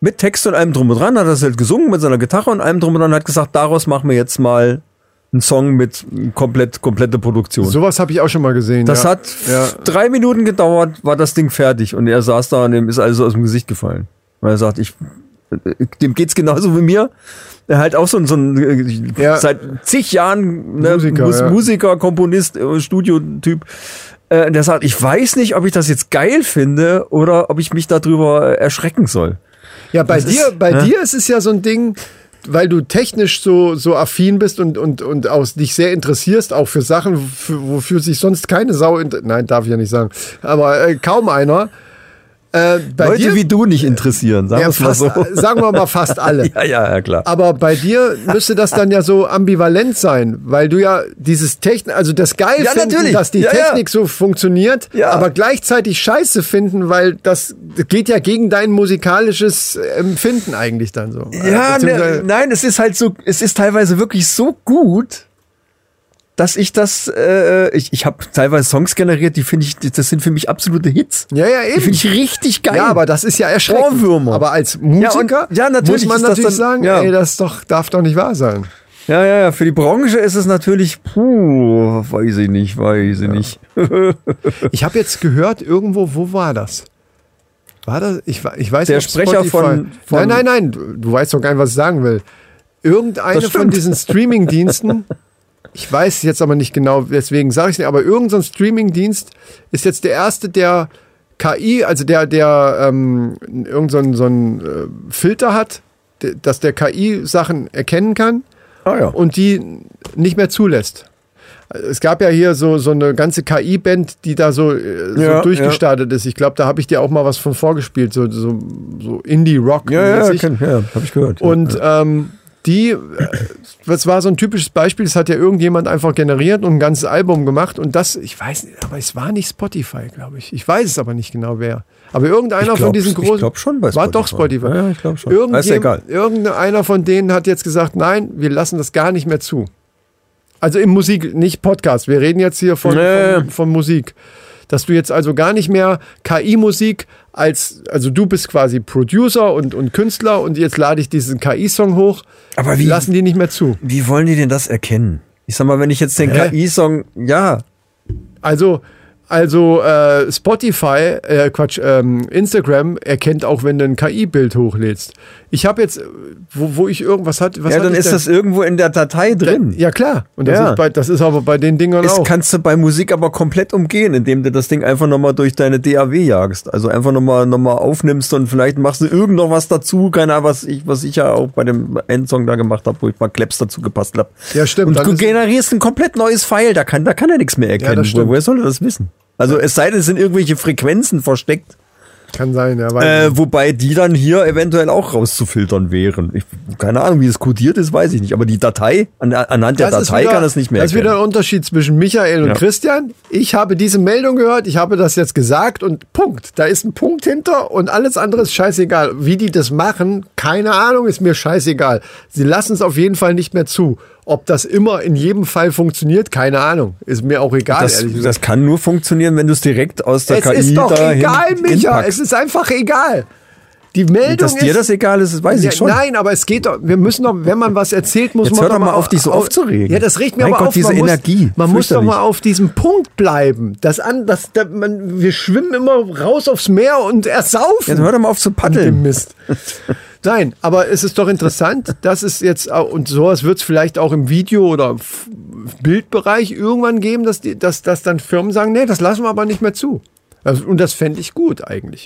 [SPEAKER 2] mit Text und allem drum und dran, hat das halt gesungen mit seiner Gitarre und allem drum und dran, hat gesagt, daraus machen wir jetzt mal einen Song mit komplett, komplette Produktion.
[SPEAKER 3] Sowas habe ich auch schon mal gesehen.
[SPEAKER 2] Das
[SPEAKER 3] ja.
[SPEAKER 2] hat
[SPEAKER 3] ja.
[SPEAKER 2] drei Minuten gedauert, war das Ding fertig und er saß da und ihm ist alles so aus dem Gesicht gefallen. Weil er sagt, ich, dem geht's genauso wie mir. Er halt auch so ein, so ein
[SPEAKER 3] ja.
[SPEAKER 2] seit zig Jahren ne,
[SPEAKER 3] Musiker,
[SPEAKER 2] Mus-
[SPEAKER 3] ja.
[SPEAKER 2] Musiker, Komponist, Studiotyp. Äh, der sagt, ich weiß nicht, ob ich das jetzt geil finde oder ob ich mich darüber erschrecken soll.
[SPEAKER 3] Ja, bei
[SPEAKER 2] Das
[SPEAKER 3] dir,
[SPEAKER 2] ist,
[SPEAKER 3] bei
[SPEAKER 2] ja.
[SPEAKER 3] dir ist es ja so ein Ding, weil du technisch so, so affin bist und, und, und auch dich sehr interessierst, auch für Sachen, für, wofür sich sonst keine Sau, inter- nein, darf ich ja nicht sagen, aber äh, kaum einer. Äh, bei
[SPEAKER 2] Leute
[SPEAKER 3] dir,
[SPEAKER 2] wie du nicht interessieren, sagen
[SPEAKER 3] ja,
[SPEAKER 2] wir es mal
[SPEAKER 3] fast,
[SPEAKER 2] so.
[SPEAKER 3] sagen wir mal fast alle.
[SPEAKER 2] Ja, ja, ja, klar.
[SPEAKER 3] Aber bei dir müsste das dann ja so ambivalent sein, weil du ja dieses Technik, also das geil
[SPEAKER 2] Ja,
[SPEAKER 3] finden,
[SPEAKER 2] natürlich.
[SPEAKER 3] dass die
[SPEAKER 2] Ja, ja.
[SPEAKER 3] Technik so funktioniert,
[SPEAKER 2] Ja.
[SPEAKER 3] aber gleichzeitig scheiße finden, weil das geht ja gegen dein musikalisches Empfinden eigentlich dann so.
[SPEAKER 2] Ja,
[SPEAKER 3] Beziehungsweise-
[SPEAKER 2] ne, nein, es ist halt so, es ist teilweise wirklich so gut, dass ich das, äh, ich, ich habe teilweise Songs generiert, die finde ich, das sind für mich absolute Hits.
[SPEAKER 3] Ja, ja,
[SPEAKER 2] Die
[SPEAKER 3] eben.
[SPEAKER 2] finde ich richtig geil.
[SPEAKER 3] Ja, aber das ist ja erschreckend.
[SPEAKER 2] Ohrwürmer.
[SPEAKER 3] Aber als Musiker
[SPEAKER 2] Ja, und- ja, natürlich
[SPEAKER 3] muss man
[SPEAKER 2] ist das
[SPEAKER 3] natürlich
[SPEAKER 2] dann-
[SPEAKER 3] sagen,
[SPEAKER 2] ja.
[SPEAKER 3] ey, das doch, darf doch nicht wahr sein.
[SPEAKER 2] Ja, ja, ja, für die Branche ist es natürlich, puh, weiß ich nicht, weiß ich nicht.
[SPEAKER 3] Ich habe jetzt gehört, irgendwo, wo war das? War das? Ich, wa- ich weiß
[SPEAKER 2] Der
[SPEAKER 3] nicht, ob
[SPEAKER 2] Sprecher
[SPEAKER 3] Spotify-
[SPEAKER 2] von- von-
[SPEAKER 3] Nein, nein, nein, du, du weißt doch gar nicht, was ich sagen will. Irgendeine
[SPEAKER 2] Das
[SPEAKER 3] von
[SPEAKER 2] stimmt.
[SPEAKER 3] diesen Streaming-Diensten, ich weiß jetzt aber nicht genau, deswegen sage ich es nicht, aber irgendein Streaming-Dienst ist jetzt der erste, der K I, also der, der ähm, irgendeinen so einen äh, Filter hat, de- dass der K I Sachen erkennen kann
[SPEAKER 2] Ah ja.
[SPEAKER 3] und die nicht mehr zulässt. Es gab ja hier so, so eine ganze K I-Band, die da so, äh, so
[SPEAKER 2] Ja,
[SPEAKER 3] durchgestartet ist. Ich glaube, da habe ich dir auch mal was von vorgespielt, so, so, so Indie-Rock.
[SPEAKER 2] Ja, ja,
[SPEAKER 3] mäßig.
[SPEAKER 2] kenn, ja, habe ich gehört.
[SPEAKER 3] Und ähm, die, äh, das war so ein typisches Beispiel, das hat ja irgendjemand einfach generiert und ein ganzes Album gemacht und das, ich weiß nicht, aber es war nicht Spotify, glaube ich. Ich weiß es aber nicht genau, wer. Aber irgendeiner
[SPEAKER 2] Ich glaub-
[SPEAKER 3] von diesen großen...
[SPEAKER 2] ich glaub schon bei
[SPEAKER 3] War doch
[SPEAKER 2] Spotify.
[SPEAKER 3] Spotify.
[SPEAKER 2] Ja, ja, ich glaub schon.
[SPEAKER 3] Irgendjem-
[SPEAKER 2] Ist ja egal.
[SPEAKER 3] Irgendeiner von denen hat jetzt gesagt, nein, wir lassen das gar nicht mehr zu. Also im Musik, nicht Podcast. Wir reden jetzt hier von,
[SPEAKER 2] Nee.
[SPEAKER 3] von, von Musik. Dass du jetzt also gar nicht mehr K I-Musik als, also du bist quasi Producer und, und Künstler und jetzt lade ich diesen K I-Song hoch.
[SPEAKER 2] Aber wie-
[SPEAKER 3] Lassen die nicht mehr zu.
[SPEAKER 2] Wie wollen die denn das erkennen? Ich sag mal, wenn ich jetzt den
[SPEAKER 3] Hä?
[SPEAKER 2] K I-Song, ja,
[SPEAKER 3] Also, also äh, Spotify, äh, Quatsch, ähm, Instagram erkennt auch, wenn du ein K I-Bild hochlädst. Ich habe jetzt, äh, wo, wo ich irgendwas hatte, was
[SPEAKER 2] ja,
[SPEAKER 3] hatte
[SPEAKER 2] dann
[SPEAKER 3] ich
[SPEAKER 2] ist
[SPEAKER 3] denn?
[SPEAKER 2] das irgendwo in der Datei drin.
[SPEAKER 3] Ja, klar. Und das,
[SPEAKER 2] Ja.
[SPEAKER 3] ist, bei, das ist aber bei den Dingern
[SPEAKER 2] Das
[SPEAKER 3] auch.
[SPEAKER 2] kannst du bei Musik aber komplett umgehen, indem du das Ding einfach nochmal durch deine D A W jagst. Also einfach nochmal noch mal aufnimmst und vielleicht machst du irgend noch was dazu. Keine Ahnung, was ich, was ich ja auch bei dem Endsong da gemacht habe, wo ich mal Claps dazu gepasst habe.
[SPEAKER 3] Ja, stimmt.
[SPEAKER 2] Und
[SPEAKER 3] Dann
[SPEAKER 2] du
[SPEAKER 3] ist-
[SPEAKER 2] generierst ein komplett neues File, da kann, da kann er nichts mehr erkennen.
[SPEAKER 3] das stimmt.
[SPEAKER 2] Wo- Woher soll er das wissen? Also es sei denn, es sind irgendwelche Frequenzen versteckt,
[SPEAKER 3] Kann sein, ja. Weil
[SPEAKER 2] äh, wobei die dann hier eventuell auch rauszufiltern wären. Ich, keine Ahnung, wie es kodiert ist, weiß ich nicht. Aber die Datei, an, anhand der
[SPEAKER 3] Das ist
[SPEAKER 2] Datei
[SPEAKER 3] wieder-
[SPEAKER 2] kann es nicht mehr
[SPEAKER 3] Das ist wieder
[SPEAKER 2] erkennen.
[SPEAKER 3] ein Unterschied zwischen Michael und
[SPEAKER 2] Ja.
[SPEAKER 3] Christian. Ich habe diese Meldung gehört, ich habe das jetzt gesagt und Punkt. Da ist ein Punkt hinter und alles andere ist scheißegal. Wie die das machen, keine Ahnung, ist mir scheißegal. Sie lassen es auf jeden Fall nicht mehr zu. Ob das immer in jedem Fall funktioniert, keine Ahnung. Ist mir auch egal,
[SPEAKER 2] Das,
[SPEAKER 3] ehrlich gesagt.
[SPEAKER 2] das kann nur funktionieren, wenn du es direkt aus der
[SPEAKER 3] Es
[SPEAKER 2] K I
[SPEAKER 3] ist doch
[SPEAKER 2] dahin
[SPEAKER 3] egal, Micha.
[SPEAKER 2] hinpackst.
[SPEAKER 3] Es ist einfach egal. Die Meldung
[SPEAKER 2] Dass dir
[SPEAKER 3] ist,
[SPEAKER 2] das egal ist, das weiß
[SPEAKER 3] ja,
[SPEAKER 2] ich schon.
[SPEAKER 3] Nein, aber es geht doch, wir müssen doch, wenn man was erzählt, muss
[SPEAKER 2] Jetzt
[SPEAKER 3] man
[SPEAKER 2] hör
[SPEAKER 3] doch
[SPEAKER 2] doch mal
[SPEAKER 3] mal
[SPEAKER 2] auf, dich so aufzuregen.
[SPEAKER 3] Ja, das regt mir
[SPEAKER 2] Mein
[SPEAKER 3] aber
[SPEAKER 2] Gott,
[SPEAKER 3] auf.
[SPEAKER 2] diese
[SPEAKER 3] man muss,
[SPEAKER 2] Energie.
[SPEAKER 3] Man muss doch
[SPEAKER 2] Fürchterlich.
[SPEAKER 3] mal auf diesem Punkt bleiben. Das an, das, das, man, wir schwimmen immer raus aufs Meer und ersaufen.
[SPEAKER 2] Jetzt hör doch mal auf zu
[SPEAKER 3] Mit dem
[SPEAKER 2] paddeln.
[SPEAKER 3] Mist. Nein, aber es ist doch interessant, dass es jetzt, auch- und sowas wird es vielleicht auch im Video- oder F- Bildbereich irgendwann geben, dass, die, dass, dass dann Firmen sagen, nee, das lassen wir aber nicht mehr zu. Also, und das fände ich gut eigentlich.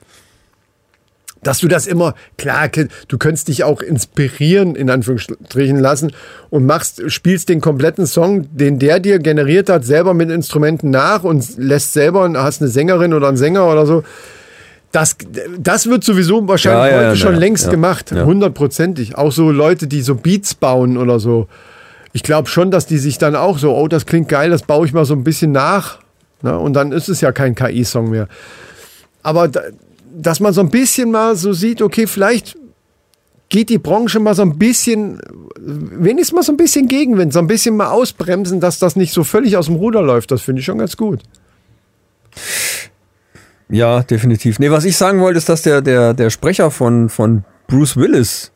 [SPEAKER 3] Dass du das immer, klar, du könntest dich auch inspirieren, in Anführungsstrichen lassen und machst, spielst den kompletten Song, den der dir generiert hat, selber mit Instrumenten nach und lässt selber, hast eine Sängerin oder einen Sänger oder so. Das, das wird sowieso wahrscheinlich
[SPEAKER 2] Ja, ja,
[SPEAKER 3] heute
[SPEAKER 2] ja,
[SPEAKER 3] schon
[SPEAKER 2] ja,
[SPEAKER 3] längst
[SPEAKER 2] ja,
[SPEAKER 3] gemacht,
[SPEAKER 2] ja.
[SPEAKER 3] hundertprozentig. Auch so Leute, die so Beats bauen oder so. Ich glaube schon, dass die sich dann auch so, oh, das klingt geil, das baue ich mal so ein bisschen nach. Ne? Und dann ist es ja kein K I-Song mehr. Aber da, dass man so ein bisschen mal so sieht, okay, vielleicht geht die Branche mal so ein bisschen, wenigstens mal so ein bisschen Gegenwind, so ein bisschen mal ausbremsen, dass das nicht so völlig aus dem Ruder läuft. Das finde ich schon ganz gut.
[SPEAKER 2] Ja, definitiv. Nee, was ich sagen wollte, ist, dass der, der, der Sprecher von, von Bruce Willis,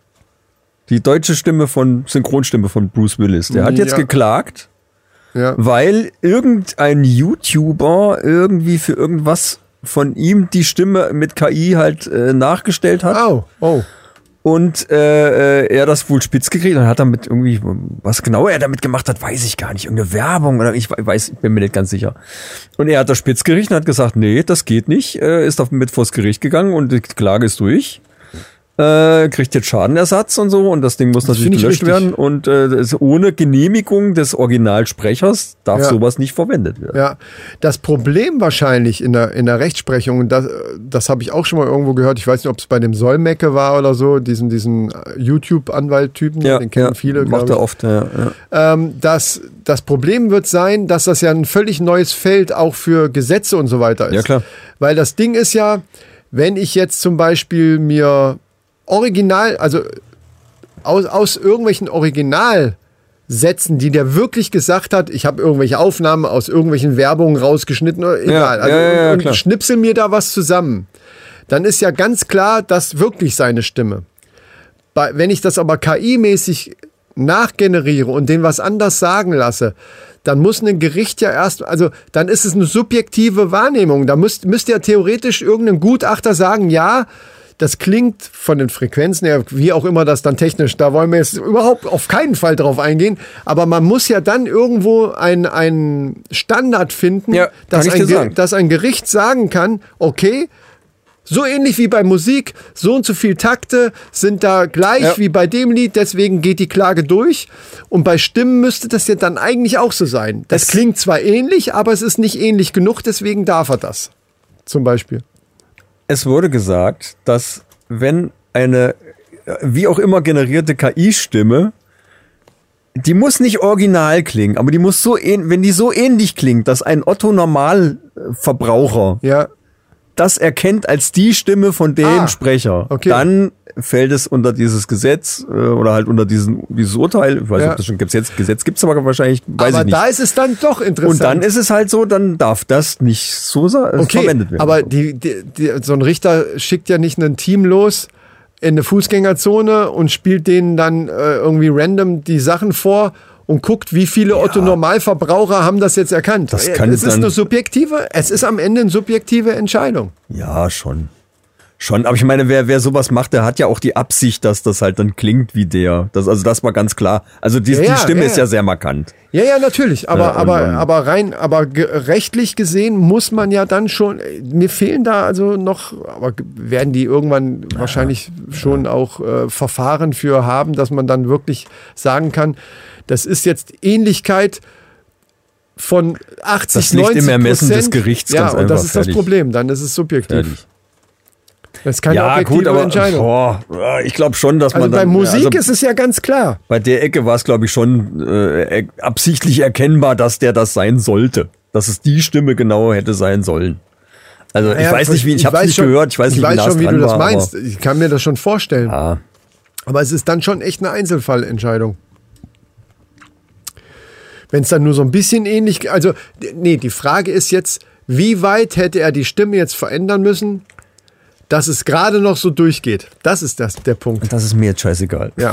[SPEAKER 2] die deutsche Stimme von, Synchronstimme von Bruce Willis, der hat jetzt
[SPEAKER 3] Ja.
[SPEAKER 2] geklagt,
[SPEAKER 3] Ja.
[SPEAKER 2] weil irgendein YouTuber irgendwie für irgendwas von ihm die Stimme mit K I halt äh, nachgestellt hat.
[SPEAKER 3] Oh, oh.
[SPEAKER 2] Und äh, äh, er das wohl spitz gekriegt und hat damit irgendwie, was genau er damit gemacht hat, weiß ich gar nicht. Irgendeine Werbung oder ich weiß, ich bin mir nicht ganz sicher. Und er hat das spitz gekriegt und hat gesagt, nee, das geht nicht. Äh, ist damit vors Gericht gegangen und die Klage ist durch. Äh, kriegt jetzt Schadenersatz und so und das Ding muss natürlich
[SPEAKER 3] finde ich
[SPEAKER 2] gelöscht
[SPEAKER 3] richtig.
[SPEAKER 2] werden und äh, das- ohne Genehmigung des Originalsprechers darf
[SPEAKER 3] Ja.
[SPEAKER 2] sowas nicht verwendet werden.
[SPEAKER 3] Ja, das Problem wahrscheinlich in der, in der Rechtsprechung, und das, das habe ich auch schon mal irgendwo gehört, ich weiß nicht, ob es bei dem Solmecke war oder so, diesen, diesen YouTube-Anwalt-Typen,
[SPEAKER 2] Ja,
[SPEAKER 3] den kennen
[SPEAKER 2] ja,
[SPEAKER 3] viele,
[SPEAKER 2] macht
[SPEAKER 3] glaube
[SPEAKER 2] er
[SPEAKER 3] ich.
[SPEAKER 2] oft. Ja, ja.
[SPEAKER 3] Ähm, das, das Problem wird sein, dass das ja ein völlig neues Feld auch für Gesetze und so weiter ist.
[SPEAKER 2] Ja, klar.
[SPEAKER 3] Weil das Ding ist ja, wenn ich jetzt zum Beispiel mir original, also aus, aus irgendwelchen Originalsätzen, die der wirklich gesagt hat, ich habe irgendwelche Aufnahmen aus irgendwelchen Werbungen rausgeschnitten, oder egal, also
[SPEAKER 2] ja, ja, ja,
[SPEAKER 3] und
[SPEAKER 2] klar.
[SPEAKER 3] schnipsel mir da was zusammen, dann ist ja ganz klar, das wirklich seine Stimme. Bei, wenn ich das aber K I-mäßig nachgeneriere und den was anders sagen lasse, dann muss ein Gericht ja erst, also dann ist es eine subjektive Wahrnehmung. Da müsst, müsste ja theoretisch irgendein Gutachter sagen, ja, das klingt von den Frequenzen her, wie auch immer das dann technisch, da wollen wir jetzt überhaupt auf keinen Fall drauf eingehen, aber man muss ja dann irgendwo einen Standard finden,
[SPEAKER 2] Ja,
[SPEAKER 3] dass,
[SPEAKER 2] kann ich
[SPEAKER 3] ein,
[SPEAKER 2] dir
[SPEAKER 3] Ge-
[SPEAKER 2] sagen.
[SPEAKER 3] dass ein Gericht sagen kann, okay, so ähnlich wie bei Musik, so und so viel Takte sind da gleich
[SPEAKER 2] Ja.
[SPEAKER 3] wie bei dem Lied, deswegen geht die Klage durch. Und bei Stimmen müsste das ja dann eigentlich auch so sein. Das
[SPEAKER 2] Es-
[SPEAKER 3] klingt zwar ähnlich, aber es ist nicht ähnlich genug, deswegen darf er das. Zum Beispiel.
[SPEAKER 2] Es wurde gesagt, dass wenn eine äh, wie auch immer generierte K I-Stimme, die muss nicht original klingen, aber die muss so ähn- wenn die so ähnlich klingt, dass ein Otto-Normalverbraucher
[SPEAKER 3] Ja,
[SPEAKER 2] das erkennt als die Stimme von dem
[SPEAKER 3] Ah,
[SPEAKER 2] Sprecher,
[SPEAKER 3] okay.
[SPEAKER 2] dann fällt es unter dieses Gesetz äh, oder halt unter diesen dieses Urteil. Ich weiß nicht,
[SPEAKER 3] Ja.
[SPEAKER 2] ob das schon gibt. Jetzt Gesetz gibt's aber wahrscheinlich, weiß
[SPEAKER 3] aber
[SPEAKER 2] ich nicht.
[SPEAKER 3] da ist es dann doch interessant.
[SPEAKER 2] Und dann ist es halt so, dann darf das nicht so sa-
[SPEAKER 3] okay,
[SPEAKER 2] verwendet werden.
[SPEAKER 3] aber die, die, die, so ein Richter schickt ja nicht ein Team los in eine Fußgängerzone und spielt denen dann äh, irgendwie random die Sachen vor und guckt, wie viele Otto-Normalverbraucher haben das jetzt erkannt.
[SPEAKER 2] Das
[SPEAKER 3] Äh,
[SPEAKER 2] kann
[SPEAKER 3] es ist
[SPEAKER 2] dann-
[SPEAKER 3] eine subjektive, es ist am Ende eine subjektive Entscheidung.
[SPEAKER 2] Ja, schon. Schon, aber ich meine, wer, wer sowas macht, der hat ja auch die Absicht, dass das halt dann klingt wie der. Das, also das war ganz klar. Also die,
[SPEAKER 3] Ja, ja,
[SPEAKER 2] die Stimme
[SPEAKER 3] ja,
[SPEAKER 2] ist
[SPEAKER 3] ja.
[SPEAKER 2] ja sehr markant.
[SPEAKER 3] Ja, ja, natürlich. Aber,
[SPEAKER 2] Ja, und-
[SPEAKER 3] aber,
[SPEAKER 2] und-
[SPEAKER 3] aber rein, aber ge- rechtlich gesehen muss man ja dann schon, äh, mir fehlen da also noch, aber g- werden die irgendwann wahrscheinlich schon auch äh, Verfahren für haben, dass man dann wirklich sagen kann, das ist jetzt Ähnlichkeit von achtzig,
[SPEAKER 2] Das liegt im
[SPEAKER 3] neunzig
[SPEAKER 2] Ermessen des
[SPEAKER 3] Prozent.
[SPEAKER 2] Gerichts
[SPEAKER 3] Ja,
[SPEAKER 2] ganz
[SPEAKER 3] und das
[SPEAKER 2] einfach,
[SPEAKER 3] ist das
[SPEAKER 2] fertig.
[SPEAKER 3] Problem. Dann ist es subjektiv.
[SPEAKER 2] Fertig.
[SPEAKER 3] Das ist keine
[SPEAKER 2] Ja,
[SPEAKER 3] objektive
[SPEAKER 2] gut, aber
[SPEAKER 3] Entscheidung.
[SPEAKER 2] boah, ich glaube schon, dass
[SPEAKER 3] Also
[SPEAKER 2] man
[SPEAKER 3] bei
[SPEAKER 2] dann,
[SPEAKER 3] Musik
[SPEAKER 2] also
[SPEAKER 3] ist es ja ganz klar.
[SPEAKER 2] bei der Ecke war es, glaube ich, schon äh, absichtlich erkennbar, dass der das sein sollte. Dass es die Stimme genau hätte sein sollen. Also ich
[SPEAKER 3] Ja,
[SPEAKER 2] weiß nicht, wie ich habe es
[SPEAKER 3] weiß
[SPEAKER 2] nicht
[SPEAKER 3] schon,
[SPEAKER 2] gehört, ich weiß nicht,
[SPEAKER 3] ich
[SPEAKER 2] wie
[SPEAKER 3] weiß
[SPEAKER 2] nah
[SPEAKER 3] schon,
[SPEAKER 2] es
[SPEAKER 3] wie
[SPEAKER 2] dran
[SPEAKER 3] du das
[SPEAKER 2] war,
[SPEAKER 3] meinst.
[SPEAKER 2] aber-
[SPEAKER 3] Ich kann mir das schon vorstellen.
[SPEAKER 2] Ja.
[SPEAKER 3] Aber es ist dann schon echt eine Einzelfallentscheidung. Wenn es dann nur so ein bisschen ähnlich, also d- nee, die Frage ist jetzt, wie weit hätte er die Stimme jetzt verändern müssen, dass es gerade noch so durchgeht. Das ist das, der Punkt.
[SPEAKER 2] Das ist mir jetzt scheißegal.
[SPEAKER 3] Ja.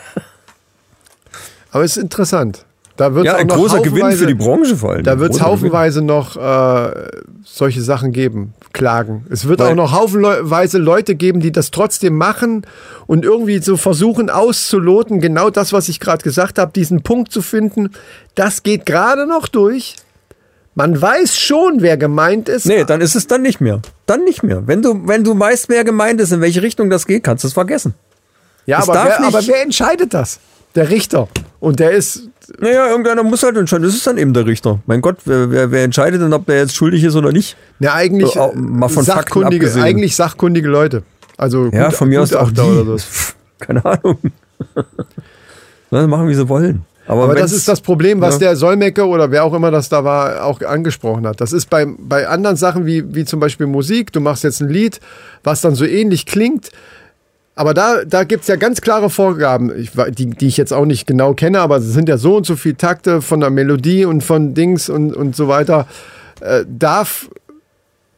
[SPEAKER 3] Aber es ist interessant. Da wird
[SPEAKER 2] Ja,
[SPEAKER 3] auch
[SPEAKER 2] ein
[SPEAKER 3] noch
[SPEAKER 2] großer Gewinn
[SPEAKER 3] haufenweise-
[SPEAKER 2] für die Branche vor allem.
[SPEAKER 3] Da wird es
[SPEAKER 2] Großer Gewinn.
[SPEAKER 3] haufenweise noch äh, solche Sachen geben, Klagen. Es wird
[SPEAKER 2] Weil-
[SPEAKER 3] auch noch haufenweise Leute geben, die das trotzdem machen und irgendwie so versuchen auszuloten, genau das, was ich gerade gesagt habe, diesen Punkt zu finden. Das geht gerade noch durch. Man weiß schon, wer gemeint ist.
[SPEAKER 2] Nee, dann ist es dann nicht mehr. Dann nicht mehr. Wenn du, wenn du weißt, wer gemeint ist, in welche Richtung das geht, kannst du es vergessen.
[SPEAKER 3] ja,
[SPEAKER 2] es
[SPEAKER 3] aber
[SPEAKER 2] darf
[SPEAKER 3] wer,
[SPEAKER 2] nicht-
[SPEAKER 3] aber wer entscheidet das? Der Richter. Und der ist,
[SPEAKER 2] Naja, irgendeiner muss halt entscheiden. Das ist dann eben der Richter. Mein Gott, wer, wer, wer entscheidet denn, ob der jetzt schuldig ist oder nicht?
[SPEAKER 3] na, eigentlich,
[SPEAKER 2] Äh, auch mal von Fakten
[SPEAKER 3] sachkundige,
[SPEAKER 2] abgesehen.
[SPEAKER 3] eigentlich sachkundige Leute. Also
[SPEAKER 2] Ja,
[SPEAKER 3] Gut-
[SPEAKER 2] von mir aus auch die.
[SPEAKER 3] Gutachter oder so.
[SPEAKER 2] Pff, keine Ahnung. Na, machen, wie sie wollen. Aber,
[SPEAKER 3] Aber das
[SPEAKER 2] wenn's-
[SPEAKER 3] ist das Problem, was
[SPEAKER 2] ja.
[SPEAKER 3] der Solmecke oder wer auch immer das da war, auch angesprochen hat. Das ist bei, bei anderen Sachen wie, wie zum Beispiel Musik. Du machst jetzt ein Lied, was dann so ähnlich klingt. Aber da, da gibt es ja ganz klare Vorgaben, ich, die, die ich jetzt auch nicht genau kenne, aber es sind ja so und so viele Takte von der Melodie und von Dings und, und so weiter. Äh, darf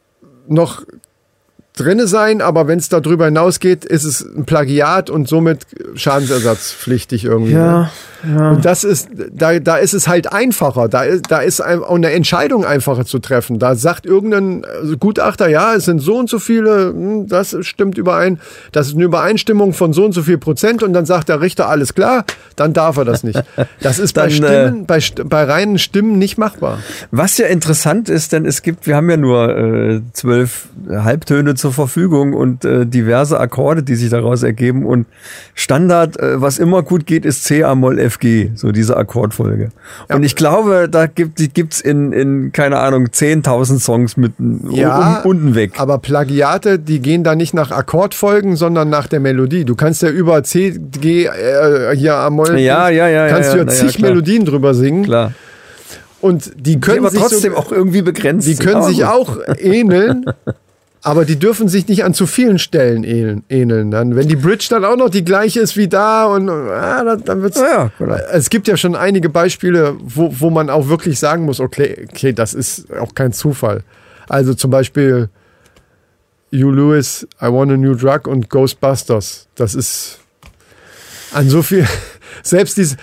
[SPEAKER 3] noch drinne sein, aber wenn es darüber hinausgeht, ist es ein Plagiat und somit schadensersatzpflichtig irgendwie.
[SPEAKER 2] Ja,
[SPEAKER 3] ne? Ja. Und das ist, da, da ist es halt einfacher. Da ist, da ist auch eine Entscheidung einfacher zu treffen. Da sagt irgendein Gutachter, ja, es sind so und so viele, das stimmt überein, das ist eine Übereinstimmung von so und so viel Prozent und dann sagt der Richter, alles klar, dann darf er das nicht. Das ist
[SPEAKER 2] Dann,
[SPEAKER 3] bei Stimmen, bei, bei reinen Stimmen nicht machbar.
[SPEAKER 2] Was ja interessant ist, denn es gibt, wir haben ja nur äh, zwölf Halbtöne zur Verfügung und äh, diverse Akkorde, die sich daraus ergeben und Standard, äh, was immer gut geht, ist C, A-Moll, F, G, so diese Akkordfolge.
[SPEAKER 3] Ja.
[SPEAKER 2] Und ich glaube, da gibt die gibt's in in keine Ahnung zehntausend Songs mit
[SPEAKER 3] Ja,
[SPEAKER 2] um, unten weg.
[SPEAKER 3] Aber Plagiate, die gehen da nicht nach Akkordfolgen, sondern nach der Melodie. Du kannst ja über C, G, äh, hier A-Moll,
[SPEAKER 2] Ja, ja, ja,
[SPEAKER 3] kannst
[SPEAKER 2] ja,
[SPEAKER 3] du ja
[SPEAKER 2] ja,
[SPEAKER 3] zig
[SPEAKER 2] klar.
[SPEAKER 3] Melodien drüber singen.
[SPEAKER 2] Klar.
[SPEAKER 3] Und die
[SPEAKER 2] Die
[SPEAKER 3] können
[SPEAKER 2] aber
[SPEAKER 3] sich
[SPEAKER 2] trotzdem
[SPEAKER 3] so,
[SPEAKER 2] auch irgendwie begrenzt.
[SPEAKER 3] die
[SPEAKER 2] sind.
[SPEAKER 3] können
[SPEAKER 2] Aber
[SPEAKER 3] sich
[SPEAKER 2] gut.
[SPEAKER 3] auch ähneln. Aber die dürfen sich nicht an zu vielen Stellen ähneln. ähneln. Dann, wenn die Bridge dann auch noch die gleiche ist wie da und ah, dann, dann wird's.
[SPEAKER 2] Ja, genau.
[SPEAKER 3] Es gibt ja schon einige Beispiele, wo, wo man auch wirklich sagen muss, okay, okay, das ist auch kein Zufall. Also zum Beispiel Hugh Lewis, I Want a New Drug und Ghostbusters. Das ist an so viel. Selbst diese.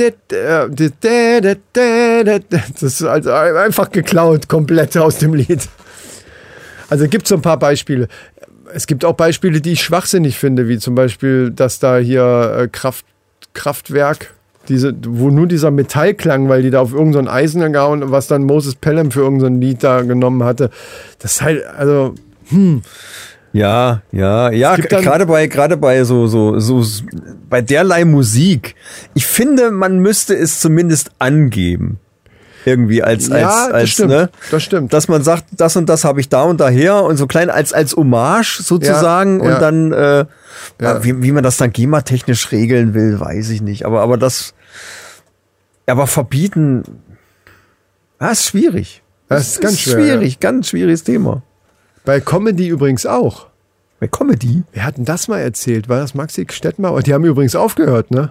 [SPEAKER 3] Das ist also einfach geklaut, komplett aus dem Lied. Also es gibt so ein paar Beispiele. Es gibt auch Beispiele, die ich schwachsinnig finde, wie zum Beispiel, dass da hier äh, Kraft, Kraftwerk, diese, wo nur dieser Metallklang, weil die da auf irgendein so Eisen gehauen, was dann Moses Pelham für irgendein so Lied da genommen hatte. Das ist halt, also, hm.
[SPEAKER 2] Ja, ja, ja,
[SPEAKER 3] gibt dann-
[SPEAKER 2] gerade bei, gerade bei so, so, so, bei derlei Musik. Ich finde, man müsste es zumindest angeben. Irgendwie als, als,
[SPEAKER 3] Ja, das
[SPEAKER 2] als,
[SPEAKER 3] stimmt,
[SPEAKER 2] ne?
[SPEAKER 3] das stimmt.
[SPEAKER 2] Dass man sagt, das und das habe ich da und daher und so klein als, als Hommage sozusagen
[SPEAKER 3] Ja, ja.
[SPEAKER 2] und dann, äh,
[SPEAKER 3] Ja.
[SPEAKER 2] wie, wie man das dann GEMA-technisch regeln will, weiß ich nicht. Aber, aber das, aber verbieten, das ist schwierig.
[SPEAKER 3] Das ist ganz schwer,
[SPEAKER 2] schwierig, ganz schwieriges Thema.
[SPEAKER 3] Bei Comedy übrigens auch.
[SPEAKER 2] Bei Comedy?
[SPEAKER 3] Wir hatten das mal erzählt, war das Maxi Stettmar? Die haben übrigens aufgehört, ne?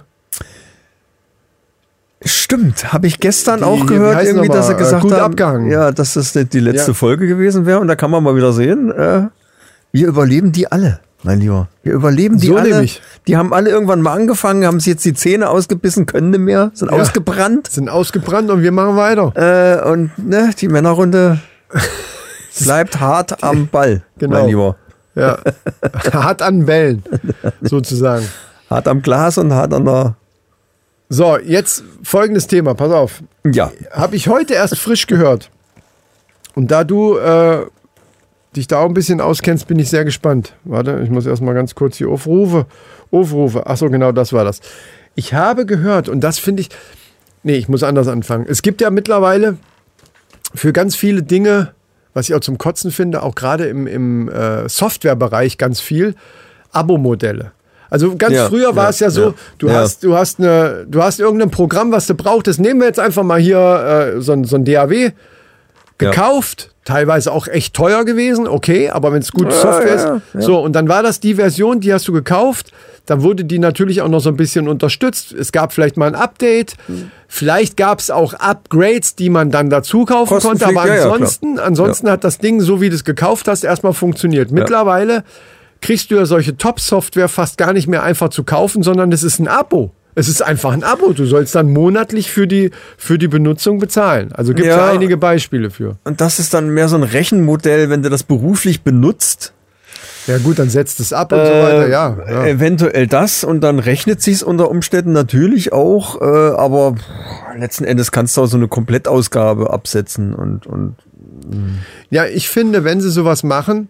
[SPEAKER 2] Stimmt, habe ich gestern
[SPEAKER 3] Die-
[SPEAKER 2] auch
[SPEAKER 3] wie
[SPEAKER 2] gehört,
[SPEAKER 3] heißen
[SPEAKER 2] irgendwie, dass
[SPEAKER 3] nochmal?
[SPEAKER 2] er gesagt
[SPEAKER 3] Äh, gut
[SPEAKER 2] hat,
[SPEAKER 3] abgehangen.
[SPEAKER 2] ja, dass das die- die letzte
[SPEAKER 3] Ja.
[SPEAKER 2] Folge gewesen wäre und da kann man mal wieder sehen, äh, wir überleben die alle, mein Lieber. Wir überleben die
[SPEAKER 3] So
[SPEAKER 2] alle.
[SPEAKER 3] nämlich.
[SPEAKER 2] Die haben alle irgendwann mal angefangen, haben sich jetzt die Zähne ausgebissen, können nicht mehr, sind
[SPEAKER 3] Ja.
[SPEAKER 2] ausgebrannt.
[SPEAKER 3] Sind ausgebrannt und wir machen weiter.
[SPEAKER 2] Äh, und ne, die Männerrunde bleibt hart am Ball,
[SPEAKER 3] Genau.
[SPEAKER 2] mein Lieber.
[SPEAKER 3] Ja. Hart an Bällen, sozusagen.
[SPEAKER 2] Hart am Glas und hart an der...
[SPEAKER 3] So, jetzt folgendes Thema, pass auf.
[SPEAKER 2] Ja,
[SPEAKER 3] Habe ich heute erst frisch gehört. Und da du äh, dich da auch ein bisschen auskennst, bin ich sehr gespannt. Warte, ich muss erst mal ganz kurz hier aufrufe. Aufrufe. Achso, genau, das war das. Ich habe gehört, und das finde ich. Nee, ich muss anders anfangen. Es gibt ja mittlerweile für ganz viele Dinge, was ich auch zum Kotzen finde, auch gerade im, im äh, Softwarebereich ganz viel, Abo-Modelle. Also ganz
[SPEAKER 2] Ja,
[SPEAKER 3] früher war
[SPEAKER 2] ja,
[SPEAKER 3] es ja so,
[SPEAKER 2] ja,
[SPEAKER 3] du
[SPEAKER 2] ja.
[SPEAKER 3] hast, du hast eine, du hast irgendein Programm, was du brauchtest. Nehmen wir jetzt einfach mal hier äh, so, ein- so ein D A W gekauft, teilweise auch echt teuer gewesen, okay, aber wenn es gute
[SPEAKER 2] Ja,
[SPEAKER 3] Software ist,
[SPEAKER 2] ja, ja.
[SPEAKER 3] so, und dann war das die Version, die hast du gekauft, dann wurde die natürlich auch noch so ein bisschen unterstützt. Es gab vielleicht mal ein Update, vielleicht gab es auch Upgrades, die man dann dazu kaufen konnte, aber
[SPEAKER 2] Kostenpflicht, ja, ja, klar.
[SPEAKER 3] ansonsten, ansonsten hat das Ding, so wie du es gekauft hast, erstmal funktioniert. Mittlerweile kriegst du ja solche Top-Software fast gar nicht mehr einfach zu kaufen, sondern es ist ein Abo. Es ist einfach ein Abo. Du sollst dann monatlich für die, für die Benutzung bezahlen. Also gibt es ja.
[SPEAKER 2] Ja.
[SPEAKER 3] einige Beispiele für.
[SPEAKER 2] und das ist dann mehr so ein Rechenmodell, wenn du das beruflich benutzt.
[SPEAKER 3] Ja gut, dann setzt es ab und so weiter. Ja, ja.
[SPEAKER 2] Äh, Eventuell das und dann rechnet sich's unter Umständen natürlich auch, äh, aber pff, letzten Endes kannst du auch so eine Komplettausgabe absetzen und, und
[SPEAKER 3] Ja, ich finde, wenn sie sowas machen,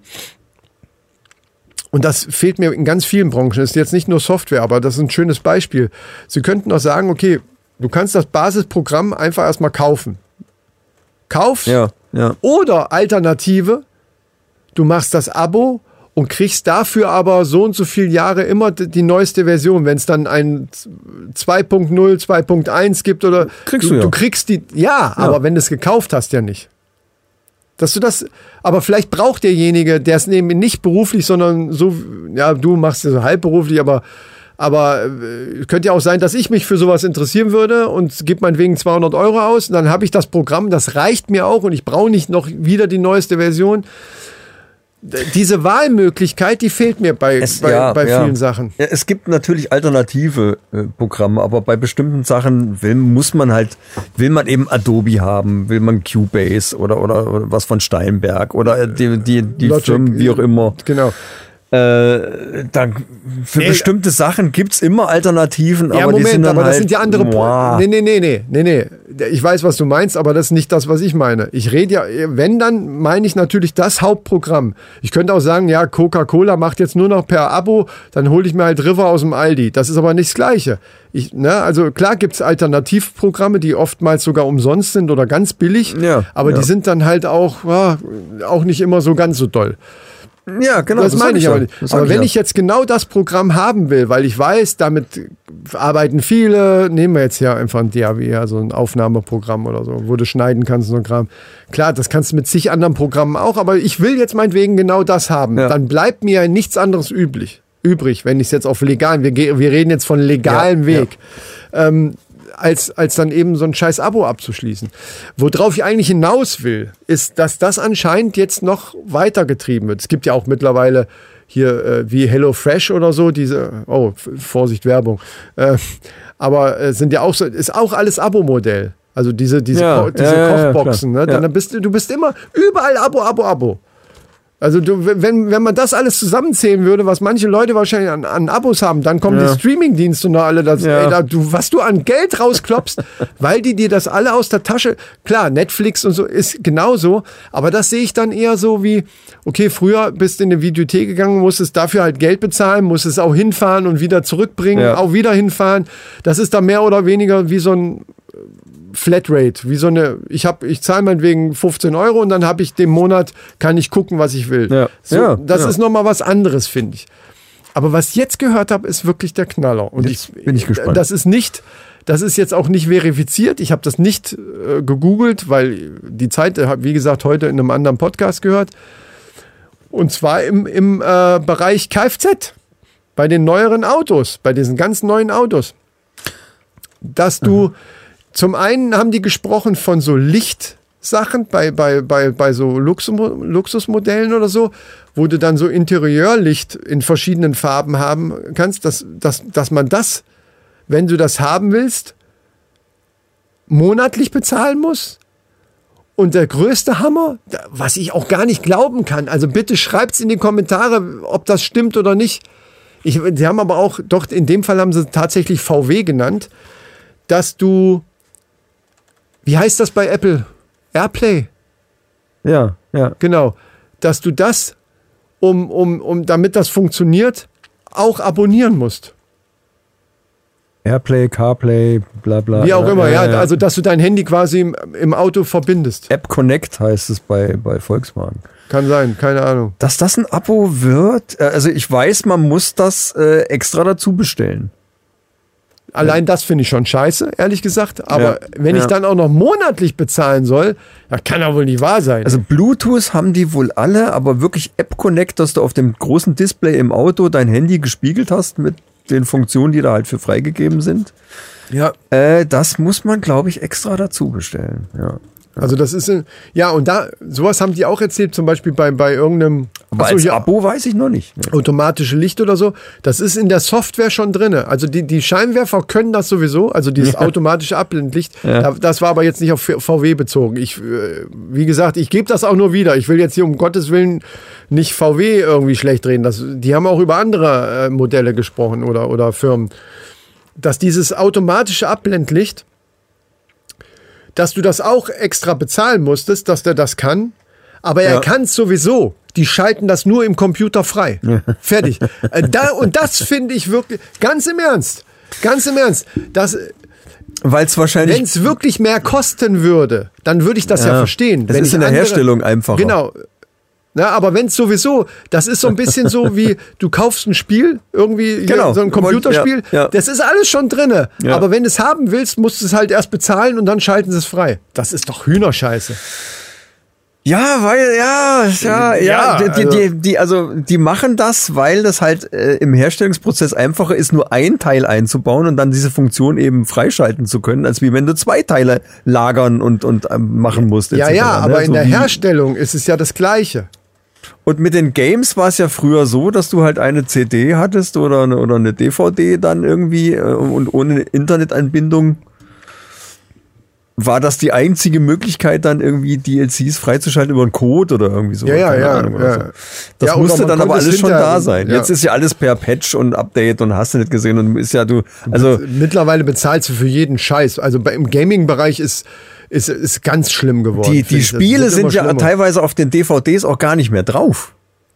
[SPEAKER 3] und das fehlt mir in ganz vielen Branchen, ist jetzt nicht nur Software, aber das ist ein schönes Beispiel. Sie könnten auch sagen, okay, du kannst das Basisprogramm einfach erstmal kaufen. Kaufst
[SPEAKER 2] ja, ja.
[SPEAKER 3] oder Alternative, du machst das Abo und kriegst dafür aber so und so viele Jahre immer d- die neueste Version. Wenn es dann ein zwei Punkt null, zwei Punkt eins gibt oder
[SPEAKER 2] Kriegst
[SPEAKER 3] du,
[SPEAKER 2] du ja.
[SPEAKER 3] du kriegst die, ja, aber wenn du es gekauft hast, ja nicht. Dass du das, aber vielleicht braucht derjenige, der es eben nicht beruflich, sondern so, ja, du machst es so halbberuflich, aber, aber äh, könnte ja auch sein, dass ich mich für sowas interessieren würde und gebe meinetwegen zweihundert Euro aus und dann habe ich das Programm, das reicht mir auch und ich brauche nicht noch wieder die neueste Version. diese Wahlmöglichkeit, die fehlt mir bei,
[SPEAKER 2] Es-
[SPEAKER 3] bei,
[SPEAKER 2] ja,
[SPEAKER 3] bei
[SPEAKER 2] ja.
[SPEAKER 3] vielen Sachen.
[SPEAKER 2] Ja, es gibt natürlich alternative äh, Programme, aber bei bestimmten Sachen will, muss man halt, will man eben Adobe haben, will man Cubase oder, oder, oder was von Steinberg oder äh, die, die, die
[SPEAKER 3] Logic,
[SPEAKER 2] Firmen, wie auch immer.
[SPEAKER 3] Genau.
[SPEAKER 2] Äh, dann, für
[SPEAKER 3] Nee,
[SPEAKER 2] bestimmte Sachen gibt's immer Alternativen,
[SPEAKER 3] Ja,
[SPEAKER 2] aber
[SPEAKER 3] Moment,
[SPEAKER 2] die sind dann
[SPEAKER 3] aber das
[SPEAKER 2] halt,
[SPEAKER 3] sind ja andere.
[SPEAKER 2] Boah.
[SPEAKER 3] Nee, nee, nee, nee, nee, nee. Ich weiß, was du meinst, aber das ist nicht das, was ich meine. Ich rede ja, wenn, dann meine ich natürlich das Hauptprogramm. Ich könnte auch sagen, ja, Coca-Cola macht jetzt nur noch per Abo, dann hole ich mir halt River aus dem Aldi. Das ist aber nicht das Gleiche. Ich, ne, also klar gibt's Alternativprogramme, die oftmals sogar umsonst sind oder ganz billig,
[SPEAKER 2] Ja,
[SPEAKER 3] aber
[SPEAKER 2] ja.
[SPEAKER 3] die sind dann halt auch, ja, auch nicht immer so ganz so doll.
[SPEAKER 2] Ja, genau.
[SPEAKER 3] Das, meine
[SPEAKER 2] sag
[SPEAKER 3] ich
[SPEAKER 2] ja.
[SPEAKER 3] aber nicht.
[SPEAKER 2] Das sag
[SPEAKER 3] Aber wenn
[SPEAKER 2] ja.
[SPEAKER 3] ich jetzt genau das Programm haben will, weil ich weiß, damit arbeiten viele, nehmen wir jetzt hier einfach ein D A W, also ein Aufnahmeprogramm oder so, wo du schneiden kannst, so ein Kram. Klar, das kannst du mit zig anderen Programmen auch, aber ich will jetzt meinetwegen genau das haben.
[SPEAKER 2] Ja.
[SPEAKER 3] Dann bleibt mir nichts anderes üblich, übrig, wenn ich es jetzt auf legalen, wir, ge- wir reden jetzt von legalem
[SPEAKER 2] Ja,
[SPEAKER 3] Weg. Ähm, als, als dann eben so ein scheiß Abo abzuschließen. Worauf ich eigentlich hinaus will, ist, dass das anscheinend jetzt noch weitergetrieben wird. Es gibt ja auch mittlerweile hier äh, wie HelloFresh oder so, diese, oh, F- Vorsicht, Werbung. Äh, aber äh, sind ja auch so, ist auch alles Abo-Modell. Also diese, diese,
[SPEAKER 2] Ja,
[SPEAKER 3] Ko diese
[SPEAKER 2] ja, ja, ja,
[SPEAKER 3] Kochboxen,
[SPEAKER 2] klar.
[SPEAKER 3] ne?
[SPEAKER 2] Ja.
[SPEAKER 3] Dann bist du, du bist immer überall Abo, Abo, Abo. Also du, wenn, wenn man das alles zusammenzählen würde, was manche Leute wahrscheinlich an, an Abos haben, dann kommen
[SPEAKER 2] Ja.
[SPEAKER 3] die Streaming-Dienste noch alle, das,
[SPEAKER 2] Ja.
[SPEAKER 3] ey, da, du, was du an Geld rausklopfst, weil die dir das alle aus der Tasche, klar, Netflix und so ist genauso, aber das sehe ich dann eher so wie, okay, früher bist du in eine Videothek gegangen, musstest dafür halt Geld bezahlen, musstest auch hinfahren und wieder zurückbringen,
[SPEAKER 2] Ja.
[SPEAKER 3] auch wieder hinfahren. Das ist dann mehr oder weniger wie so ein Flatrate, wie so eine, ich habe, ich zahle meinetwegen fünfzehn Euro und dann habe ich den Monat, kann ich gucken, was ich will.
[SPEAKER 2] Ja.
[SPEAKER 3] So,
[SPEAKER 2] Ja,
[SPEAKER 3] das
[SPEAKER 2] ja.
[SPEAKER 3] ist nochmal was anderes, finde ich. Aber was ich jetzt gehört habe, ist wirklich der Knaller. Und
[SPEAKER 2] Jetzt
[SPEAKER 3] ich
[SPEAKER 2] bin ich gespannt.
[SPEAKER 3] Das ist nicht, das ist jetzt auch nicht verifiziert. Ich habe das nicht äh, gegoogelt, weil die Zeit, habe wie gesagt, heute in einem anderen Podcast gehört. Und zwar im, im äh, Bereich Kfz, bei den neueren Autos, bei diesen ganz neuen Autos. Dass du, zum einen haben die gesprochen von so Lichtsachen bei, bei, bei, bei so Luxus, Luxusmodellen oder so, wo du dann so Interieurlicht in verschiedenen Farben haben kannst, dass, dass, dass man das, wenn du das haben willst, monatlich bezahlen muss. Und der größte Hammer, was ich auch gar nicht glauben kann, also bitte schreibt's in die Kommentare, ob das stimmt oder nicht. Ich, die haben aber auch, doch in dem Fall haben sie tatsächlich V W genannt, dass du, wie heißt das bei Apple? Airplay,
[SPEAKER 2] Ja, ja.
[SPEAKER 3] genau. Dass du das, um, um, um, damit das funktioniert, auch abonnieren musst.
[SPEAKER 2] Airplay, Carplay, bla bla.
[SPEAKER 3] Wie auch immer, ja. Also, dass du dein Handy quasi im, im Auto verbindest.
[SPEAKER 2] App Connect heißt es bei, bei Volkswagen.
[SPEAKER 3] Kann sein, keine Ahnung.
[SPEAKER 2] Dass das ein Abo wird, äh, also ich weiß, man muss das äh, extra dazu bestellen.
[SPEAKER 3] Allein das finde ich schon scheiße, ehrlich gesagt. Aber
[SPEAKER 2] Ja,
[SPEAKER 3] wenn ich
[SPEAKER 2] ja.
[SPEAKER 3] dann auch noch monatlich bezahlen soll, das kann doch wohl nicht wahr sein.
[SPEAKER 2] Also Bluetooth haben die wohl alle, aber wirklich App Connect, dass du auf dem großen Display im Auto dein Handy gespiegelt hast mit den Funktionen, die da halt für freigegeben sind.
[SPEAKER 3] ja.
[SPEAKER 2] Äh, das muss man, glaube ich, extra dazu bestellen. Ja.
[SPEAKER 3] Also das ist, ein- ja, und da, sowas haben die auch erzählt, zum Beispiel bei, bei irgendeinem
[SPEAKER 2] Aber
[SPEAKER 3] Ach so,
[SPEAKER 2] als
[SPEAKER 3] hier,
[SPEAKER 2] Abo weiß ich noch nicht.
[SPEAKER 3] automatische Licht oder so. Das ist in der Software schon drinne. Also die, die Scheinwerfer können das sowieso, also dieses automatische Abblendlicht. Da, das war aber jetzt nicht auf V W bezogen. Ich, äh, wie gesagt, ich gebe das auch nur wieder. Ich will jetzt hier um Gottes Willen nicht V W irgendwie schlecht reden. Das, die haben auch über andere äh, Modelle gesprochen oder, oder Firmen. Dass dieses automatische Abblendlicht, dass du das auch extra bezahlen musstest, dass der das kann. Aber er
[SPEAKER 2] Ja.
[SPEAKER 3] kann es sowieso. Die schalten das nur im Computer frei. Fertig. Äh, da, und das finde ich wirklich, ganz im Ernst, ganz im Ernst, dass,
[SPEAKER 2] Weil es wahrscheinlich
[SPEAKER 3] wenn es wirklich mehr kosten würde, dann würde ich das ja,
[SPEAKER 2] Ja.
[SPEAKER 3] verstehen.
[SPEAKER 2] Das
[SPEAKER 3] Wenn
[SPEAKER 2] ist
[SPEAKER 3] ich
[SPEAKER 2] in der
[SPEAKER 3] andere-
[SPEAKER 2] Herstellung einfacher.
[SPEAKER 3] Genau. Na, aber wenn es sowieso, das ist so ein bisschen so wie, du kaufst ein Spiel, irgendwie hier,
[SPEAKER 2] Genau.
[SPEAKER 3] so ein Computerspiel,
[SPEAKER 2] Ja, ja.
[SPEAKER 3] das ist alles schon drinne.
[SPEAKER 2] Ja.
[SPEAKER 3] Aber wenn du es haben willst, musst du es halt erst bezahlen und dann schalten sie es frei. Das ist doch Hühnerscheiße.
[SPEAKER 2] Ja, weil, ja, ja, ja,
[SPEAKER 3] Ja,
[SPEAKER 2] die,
[SPEAKER 3] also-
[SPEAKER 2] die, die, also die machen das, weil das halt äh, im Herstellungsprozess einfacher ist, nur ein Teil einzubauen und dann diese Funktion eben freischalten zu können, als wie wenn du zwei Teile lagern und, und ähm, machen musst.
[SPEAKER 3] Ja,
[SPEAKER 2] et cetera,
[SPEAKER 3] ja,
[SPEAKER 2] ne?
[SPEAKER 3] aber in
[SPEAKER 2] So
[SPEAKER 3] der
[SPEAKER 2] wie-
[SPEAKER 3] Herstellung ist es ja das Gleiche.
[SPEAKER 2] Und mit den Games war es ja früher so, dass du halt eine C D hattest oder eine, oder eine D V D dann irgendwie äh, und ohne Internetanbindung war das die einzige Möglichkeit, dann irgendwie D L Cs freizuschalten über einen Code oder irgendwie so.
[SPEAKER 3] Ja, ja,
[SPEAKER 2] Keine
[SPEAKER 3] ja,
[SPEAKER 2] Ahnung, oder
[SPEAKER 3] ja.
[SPEAKER 2] so. Das
[SPEAKER 3] Ja, oder
[SPEAKER 2] musste
[SPEAKER 3] man
[SPEAKER 2] dann aber
[SPEAKER 3] konnte es
[SPEAKER 2] alles schon
[SPEAKER 3] hinterher-
[SPEAKER 2] da sein.
[SPEAKER 3] ja.
[SPEAKER 2] Jetzt ist ja alles per Patch und Update und hast du nicht gesehen und ist ja du, also
[SPEAKER 3] Mittlerweile bezahlst du für jeden Scheiß. Also bei, im Gaming-Bereich ist, ist, ist ganz schlimm geworden.
[SPEAKER 2] die,
[SPEAKER 3] finde
[SPEAKER 2] die
[SPEAKER 3] ich. Das
[SPEAKER 2] Spiele
[SPEAKER 3] wird
[SPEAKER 2] sind
[SPEAKER 3] immer
[SPEAKER 2] ja
[SPEAKER 3] schlimmer.
[SPEAKER 2] teilweise auf den D V Ds auch gar nicht mehr drauf.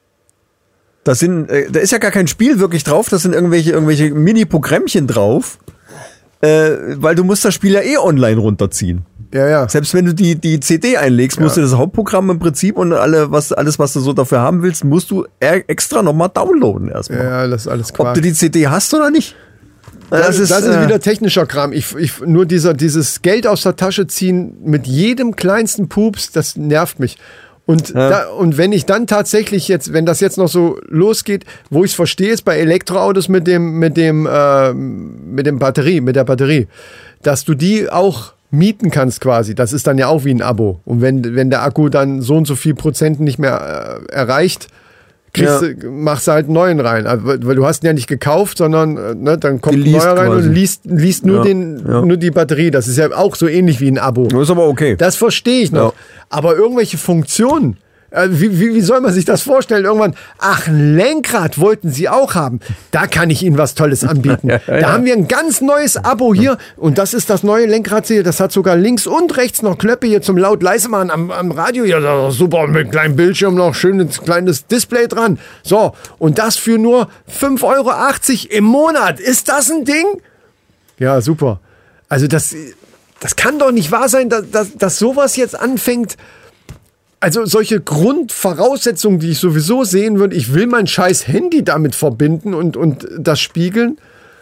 [SPEAKER 2] Das sind, äh, da ist ja gar kein Spiel wirklich drauf, das sind irgendwelche, irgendwelche Mini-Programmchen drauf, äh, weil du musst das Spiel ja eh online runterziehen.
[SPEAKER 3] Ja, ja.
[SPEAKER 2] Selbst wenn du die, die C D einlegst, musst du das Hauptprogramm im Prinzip und alle, was, alles, was du so dafür haben willst, musst du e- extra nochmal downloaden erstmal.
[SPEAKER 3] Ja, das ist alles
[SPEAKER 2] Ob
[SPEAKER 3] Quark.
[SPEAKER 2] du die C D hast oder nicht.
[SPEAKER 3] Das, ist, das ist
[SPEAKER 2] äh,
[SPEAKER 3] wieder technischer Kram. Ich, ich, nur dieser, dieses Geld aus der Tasche ziehen mit jedem kleinsten Pups, das nervt mich. Und,
[SPEAKER 2] Ja.
[SPEAKER 3] da, und wenn ich dann tatsächlich jetzt, wenn das jetzt noch so losgeht, wo ich es verstehe, ist bei Elektroautos mit dem, mit dem, äh, mit dem Batterie, mit der Batterie, dass du die auch mieten kannst quasi. Das ist dann ja auch wie ein Abo. Und wenn, wenn der Akku dann so und so viel Prozent nicht mehr äh, erreicht, kriegst
[SPEAKER 2] Ja.
[SPEAKER 3] du, machst du halt einen neuen rein. Also, weil du hast ihn ja nicht gekauft, sondern äh, ne, dann kommt ein
[SPEAKER 2] Geleast
[SPEAKER 3] neuer rein
[SPEAKER 2] quasi.
[SPEAKER 3] und liest, liest nur,
[SPEAKER 2] Ja,
[SPEAKER 3] den,
[SPEAKER 2] ja.
[SPEAKER 3] nur die Batterie. Das ist ja auch so ähnlich wie ein Abo.
[SPEAKER 2] Das ist aber okay.
[SPEAKER 3] Das verstehe ich noch.
[SPEAKER 2] Ja.
[SPEAKER 3] Aber irgendwelche Funktionen, äh, wie, wie, wie soll man sich das vorstellen? Irgendwann, ach, ein Lenkrad wollten Sie auch haben. Da kann ich Ihnen was Tolles anbieten.
[SPEAKER 2] Ja, ja,
[SPEAKER 3] Da
[SPEAKER 2] ja.
[SPEAKER 3] haben wir ein ganz neues Abo hier und das ist das neue Lenkrad hier. Das hat sogar links und rechts noch Knöpfe hier zum laut-leise machen am, am Radio. Ja, das ist super. Und mit einem kleinen Bildschirm noch schönes kleines Display dran. So, und das für nur fünf Euro achtzig im Monat. Ist das ein Ding? Ja, super. Also das, das kann doch nicht wahr sein, dass, dass, dass sowas jetzt anfängt. Also solche Grundvoraussetzungen, die ich sowieso sehen würde, ich will mein scheiß Handy damit verbinden und, und das spiegeln.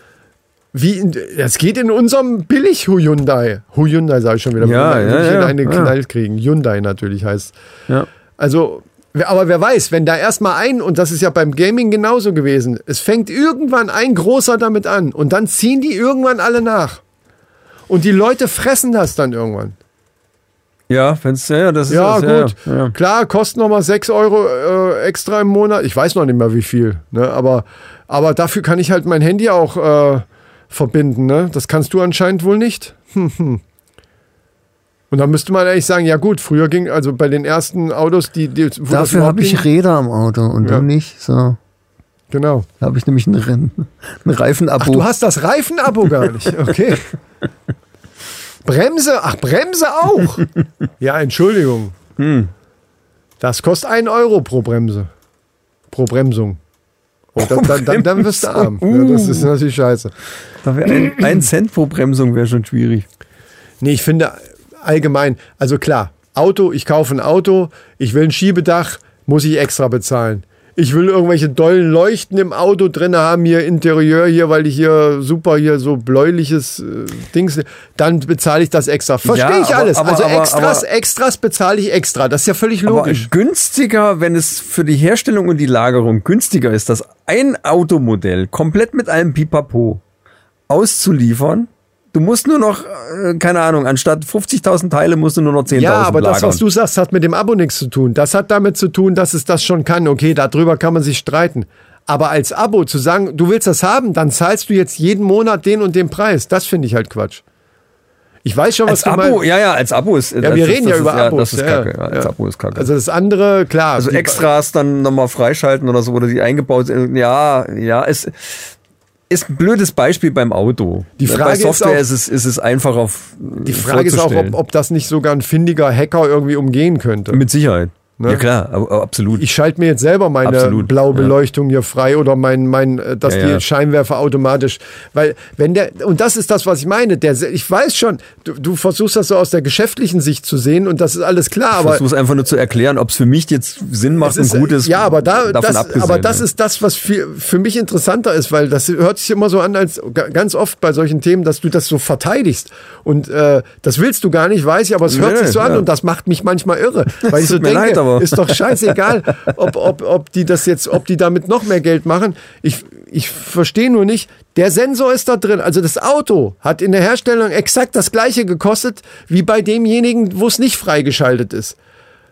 [SPEAKER 3] Wie in, das geht in unserem billig Hyundai. Hyundai sage ich schon wieder.
[SPEAKER 2] Ja,
[SPEAKER 3] Will
[SPEAKER 2] ja,
[SPEAKER 3] ich
[SPEAKER 2] ja,
[SPEAKER 3] einen
[SPEAKER 2] ja.
[SPEAKER 3] Knall kriegen. Hyundai natürlich heißt.
[SPEAKER 2] Ja.
[SPEAKER 3] Also, wer- aber wer weiß, wenn da erstmal ein, und das ist ja beim Gaming genauso gewesen, es fängt irgendwann ein großer damit an und dann ziehen die irgendwann alle nach. Und die Leute fressen das dann irgendwann.
[SPEAKER 2] Ja, wenn's, ja, das ist
[SPEAKER 3] Ja,
[SPEAKER 2] das,
[SPEAKER 3] gut.
[SPEAKER 2] Ja, ja.
[SPEAKER 3] Klar, kostet nochmal sechs Euro äh, extra im Monat. Ich weiß noch nicht mehr, wie viel. Ne? Aber, aber dafür kann ich halt mein Handy auch äh, verbinden. Ne? Das kannst du anscheinend wohl nicht. Hm, hm. Und dann müsste man eigentlich sagen, ja gut, früher ging, also bei den ersten Autos, die... die wo das
[SPEAKER 2] Dafür
[SPEAKER 3] überhaupt
[SPEAKER 2] habe ich
[SPEAKER 3] ging,
[SPEAKER 2] Räder am Auto und
[SPEAKER 3] Ja.
[SPEAKER 2] du nicht. So,
[SPEAKER 3] Genau.
[SPEAKER 2] da habe ich nämlich ein, Rennen, ein Reifenabo.
[SPEAKER 3] Ach, du hast das Reifenabo gar nicht. Okay. Bremse, ach, Bremse auch. Ja, Entschuldigung.
[SPEAKER 2] Hm.
[SPEAKER 3] Das kostet ein Euro pro Bremse. Pro Bremsung. Oh, dann, dann, dann, dann wirst du arm. Ja, das ist natürlich scheiße.
[SPEAKER 2] Da wär ein, ein Cent pro Bremsung wäre schon schwierig.
[SPEAKER 3] Nee, ich finde allgemein, also klar, Auto, ich kaufe ein Auto, ich will ein Schiebedach, muss ich extra bezahlen. Ich will irgendwelche dollen Leuchten im Auto drin haben, hier Interieur hier, weil ich hier super hier so bläuliches äh, Dings, dann bezahle ich das extra. Verstehe
[SPEAKER 2] Ja,
[SPEAKER 3] ich
[SPEAKER 2] aber-
[SPEAKER 3] alles.
[SPEAKER 2] aber-
[SPEAKER 3] also
[SPEAKER 2] aber-
[SPEAKER 3] Extras,
[SPEAKER 2] aber-
[SPEAKER 3] Extras bezahle ich extra. Das ist ja völlig logisch.
[SPEAKER 2] Aber günstiger, wenn es für die Herstellung und die Lagerung günstiger ist, das ein Automodell komplett mit einem Pipapo auszuliefern. Du musst nur noch, äh, keine Ahnung, anstatt fünfzigtausend Teile musst du nur noch zehntausend
[SPEAKER 3] Ja, aber
[SPEAKER 2] lagern.
[SPEAKER 3] das, was du sagst, hat mit dem Abo nichts zu tun. Das hat damit zu tun, dass es das schon kann. Okay, darüber kann man sich streiten. Aber als Abo zu sagen, du willst das haben, dann zahlst du jetzt jeden Monat den und den Preis. Das finde ich halt Quatsch. Ich weiß schon, was
[SPEAKER 2] Als
[SPEAKER 3] du
[SPEAKER 2] Abo,
[SPEAKER 3] meinst.
[SPEAKER 2] ja, ja, als Abo ist.
[SPEAKER 3] Ja, wir reden ja über
[SPEAKER 2] ist,
[SPEAKER 3] Abos.
[SPEAKER 2] Das ist
[SPEAKER 3] ja,
[SPEAKER 2] kacke. Ja, als
[SPEAKER 3] ja.
[SPEAKER 2] Abo ist kacke.
[SPEAKER 3] Also das andere, klar.
[SPEAKER 2] Also
[SPEAKER 3] die-
[SPEAKER 2] Extras dann nochmal freischalten oder so, oder die eingebaut sind. Ja, ja, es ist ein blödes Beispiel beim Auto.
[SPEAKER 3] Die Frage
[SPEAKER 2] Bei
[SPEAKER 3] ist
[SPEAKER 2] Software
[SPEAKER 3] auch-
[SPEAKER 2] ist, es, ist es einfach auf.
[SPEAKER 3] Die Frage ist auch, ob, ob das nicht sogar ein findiger Hacker irgendwie umgehen könnte.
[SPEAKER 2] Mit Sicherheit.
[SPEAKER 3] Ne?
[SPEAKER 2] Ja klar, aber, aber absolut.
[SPEAKER 3] Ich schalte mir jetzt selber meine
[SPEAKER 2] Absolut,
[SPEAKER 3] blaue
[SPEAKER 2] ja.
[SPEAKER 3] Beleuchtung hier frei oder mein, mein, äh, dass
[SPEAKER 2] Ja,
[SPEAKER 3] die
[SPEAKER 2] ja.
[SPEAKER 3] Scheinwerfer automatisch, weil wenn der, und das ist das, was ich meine, der, ich weiß schon, du, du versuchst das so aus der geschäftlichen Sicht zu sehen und das ist alles klar,
[SPEAKER 2] Ich
[SPEAKER 3] aber
[SPEAKER 2] versuche es einfach nur zu erklären, ob es für mich jetzt Sinn macht
[SPEAKER 3] es ist,
[SPEAKER 2] und gut ist.
[SPEAKER 3] ja, aber da,
[SPEAKER 2] davon
[SPEAKER 3] das,
[SPEAKER 2] abgesehen,
[SPEAKER 3] aber das
[SPEAKER 2] ja.
[SPEAKER 3] ist das, was für, für mich interessanter ist, weil das hört sich immer so an, als ga- ganz oft bei solchen Themen, dass du das so verteidigst und äh, das willst du gar nicht, weiß ich, aber es hört
[SPEAKER 2] Nee,
[SPEAKER 3] sich so an
[SPEAKER 2] ja.
[SPEAKER 3] und das macht mich manchmal irre, weil ich so
[SPEAKER 2] tut mir
[SPEAKER 3] denke,
[SPEAKER 2] leid, aber-
[SPEAKER 3] ist doch scheißegal, ob, ob, ob die das jetzt, ob die damit noch mehr Geld machen. Ich, ich verstehe nur nicht, der Sensor ist da drin, also das Auto hat in der Herstellung exakt das gleiche gekostet wie bei demjenigen, wo es nicht freigeschaltet ist.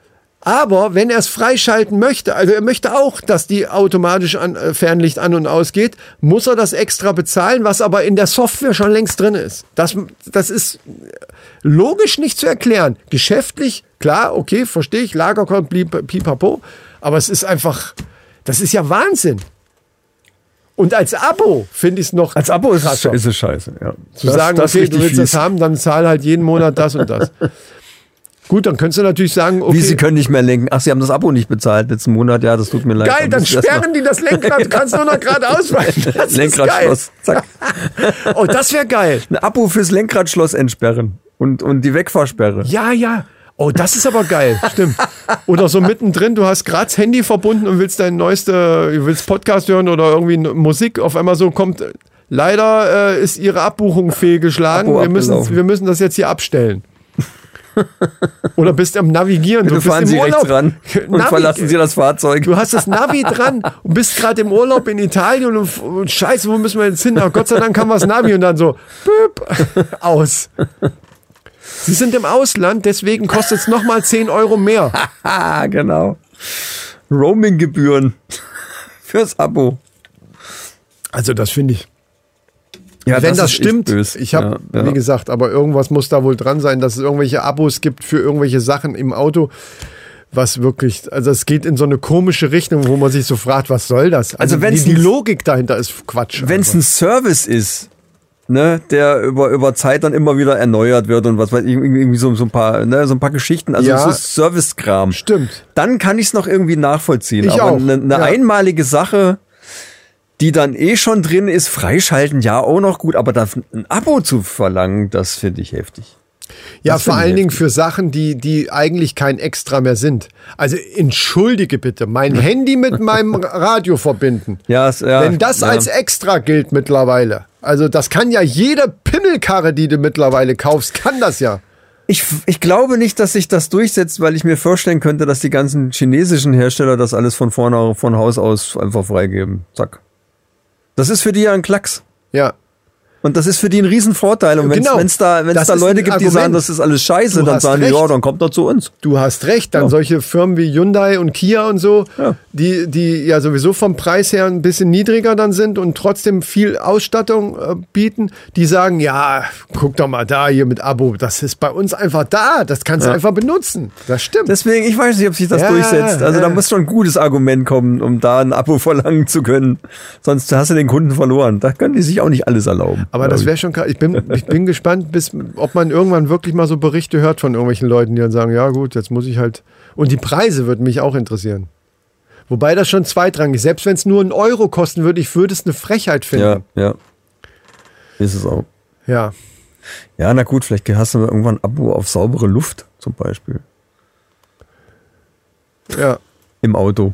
[SPEAKER 3] Aber wenn er es freischalten möchte, also er möchte auch, dass die automatisch an, äh, Fernlicht an und ausgeht, muss er das extra bezahlen, was aber in der Software schon längst drin ist. Das, das ist logisch nicht zu erklären. Geschäftlich, klar, okay, verstehe ich, Lagerkosten, pipapo, aber es ist einfach, das ist ja Wahnsinn. Und als Abo finde ich es noch
[SPEAKER 2] Als Abo ist,
[SPEAKER 3] krasser.
[SPEAKER 2] ist es scheiße. Ja.
[SPEAKER 3] Zu sagen,
[SPEAKER 2] das
[SPEAKER 3] okay,
[SPEAKER 2] ist
[SPEAKER 3] du
[SPEAKER 2] richtig
[SPEAKER 3] willst
[SPEAKER 2] fies.
[SPEAKER 3] das haben, dann zahl halt jeden Monat das und das. Gut, dann könntest du natürlich sagen, okay,
[SPEAKER 2] Wie, Sie können nicht mehr lenken. Ach, Sie haben das Abo nicht bezahlt letzten Monat. Ja, das tut mir leid.
[SPEAKER 3] geil, dann
[SPEAKER 2] muss ich erst
[SPEAKER 3] sperren die das Lenkrad, du kannst nur noch geradeaus fahren. Das
[SPEAKER 2] mal
[SPEAKER 3] ist geil.
[SPEAKER 2] Lenkradschloss. Zack.
[SPEAKER 3] Oh, das wäre geil.
[SPEAKER 2] Ein Abo fürs Lenkradschloss entsperren. Und, und die Wegfahrsperre.
[SPEAKER 3] Ja, ja. Oh, das ist aber geil, stimmt. Oder so mittendrin, du hast gerade das Handy verbunden und willst dein neueste, du willst Podcast hören oder irgendwie Musik, auf einmal so kommt, leider äh, ist ihre Abbuchung fehlgeschlagen,
[SPEAKER 2] Abo
[SPEAKER 3] wir müssen,
[SPEAKER 2] abgelaufen.
[SPEAKER 3] wir müssen das jetzt hier abstellen. Oder bist am Navigieren.
[SPEAKER 2] Bitte
[SPEAKER 3] du bist
[SPEAKER 2] fahren
[SPEAKER 3] im
[SPEAKER 2] Sie
[SPEAKER 3] Urlaub.
[SPEAKER 2] rechts ran und
[SPEAKER 3] Navi-
[SPEAKER 2] verlassen Sie das Fahrzeug.
[SPEAKER 3] Du hast das Navi dran und bist gerade im Urlaub in Italien und, und scheiße, wo müssen wir jetzt hin? Ach, Gott sei Dank haben wir das Navi und dann so, büb, aus. Sie sind im Ausland, deswegen kostet es nochmal zehn Euro mehr.
[SPEAKER 2] Ah, genau. Roaming-Gebühren fürs Abo.
[SPEAKER 3] Also das finde ich.
[SPEAKER 2] Ja,
[SPEAKER 3] Wenn das,
[SPEAKER 2] ist echt
[SPEAKER 3] stimmt,
[SPEAKER 2] böse.
[SPEAKER 3] ich habe,
[SPEAKER 2] ja, ja.
[SPEAKER 3] wie gesagt, aber irgendwas muss da wohl dran sein, dass es irgendwelche Abos gibt für irgendwelche Sachen im Auto, was wirklich, also es geht in so eine komische Richtung, wo man sich so fragt, was soll das? Also,
[SPEAKER 2] Also wenn's
[SPEAKER 3] die, die
[SPEAKER 2] ein-
[SPEAKER 3] Logik dahinter ist Quatsch.
[SPEAKER 2] Wenn es
[SPEAKER 3] einfach.
[SPEAKER 2] ein Service ist, ne, der über, über Zeit dann immer wieder erneuert wird und was weiß ich, irgendwie so, so ein paar, ne, so ein paar Geschichten, also
[SPEAKER 3] Ja.
[SPEAKER 2] so Service-Kram.
[SPEAKER 3] Stimmt.
[SPEAKER 2] Dann kann ich es noch irgendwie nachvollziehen.
[SPEAKER 3] Ich
[SPEAKER 2] Aber
[SPEAKER 3] auch,
[SPEAKER 2] eine, eine
[SPEAKER 3] ja.
[SPEAKER 2] einmalige Sache, die dann eh schon drin ist, freischalten, ja, auch noch gut, aber da ein Abo zu verlangen, das finde ich heftig.
[SPEAKER 3] Ja,
[SPEAKER 2] Das
[SPEAKER 3] vor
[SPEAKER 2] finde ich
[SPEAKER 3] allen Dingen
[SPEAKER 2] heftig.
[SPEAKER 3] für Sachen, die, die eigentlich kein Extra mehr sind. Also entschuldige bitte, mein Handy mit meinem Radio verbinden.
[SPEAKER 2] Ja, es- ja,
[SPEAKER 3] Wenn das
[SPEAKER 2] ja.
[SPEAKER 3] als Extra gilt mittlerweile. Also das kann ja jede Pimmelkarre, die du mittlerweile kaufst, kann das ja.
[SPEAKER 2] Ich, ich glaube nicht, dass sich das durchsetzt, weil ich mir vorstellen könnte, dass die ganzen chinesischen Hersteller das alles von vorne, von Haus aus einfach freigeben. Zack. Das ist für die ja ein Klacks.
[SPEAKER 3] Ja.
[SPEAKER 2] Und das ist für die ein Riesenvorteil. Und wenn es
[SPEAKER 3] Genau.
[SPEAKER 2] da, wenn's
[SPEAKER 3] Das
[SPEAKER 2] da
[SPEAKER 3] ist
[SPEAKER 2] Leute
[SPEAKER 3] ein
[SPEAKER 2] gibt, die
[SPEAKER 3] Argument.
[SPEAKER 2] sagen, das ist alles scheiße,
[SPEAKER 3] Du
[SPEAKER 2] dann
[SPEAKER 3] hast
[SPEAKER 2] sagen die,
[SPEAKER 3] recht.
[SPEAKER 2] ja, dann kommt er zu uns.
[SPEAKER 3] Du hast recht, dann
[SPEAKER 2] Ja.
[SPEAKER 3] solche Firmen wie Hyundai und Kia und so,
[SPEAKER 2] Ja.
[SPEAKER 3] die, die ja sowieso vom Preis her ein bisschen niedriger dann sind und trotzdem viel Ausstattung äh, bieten, die sagen, ja, guck doch mal da hier mit Abo, das ist bei uns einfach da, das kannst du einfach benutzen. Das stimmt.
[SPEAKER 2] Deswegen, ich weiß nicht, ob sich das
[SPEAKER 3] Ja,
[SPEAKER 2] durchsetzt. Also
[SPEAKER 3] ja.
[SPEAKER 2] da muss schon ein gutes Argument kommen, um da ein Abo verlangen zu können. Sonst hast du den Kunden verloren. Da können die sich auch nicht alles erlauben.
[SPEAKER 3] Aber das wäre schon krass. Ich bin, ich bin gespannt, bis, ob man irgendwann wirklich mal so Berichte hört von irgendwelchen Leuten, die dann sagen, ja gut, jetzt muss ich halt. Und die Preise würden mich auch interessieren. Wobei das schon zweitrangig. Selbst wenn es nur einen Euro kosten würde, ich würde es eine Frechheit
[SPEAKER 2] Ja,
[SPEAKER 3] finden.
[SPEAKER 2] ja. Ist es auch.
[SPEAKER 3] Ja.
[SPEAKER 2] Ja, na gut, vielleicht hast du irgendwann ein Abo auf saubere Luft zum Beispiel.
[SPEAKER 3] Ja.
[SPEAKER 2] Im Auto.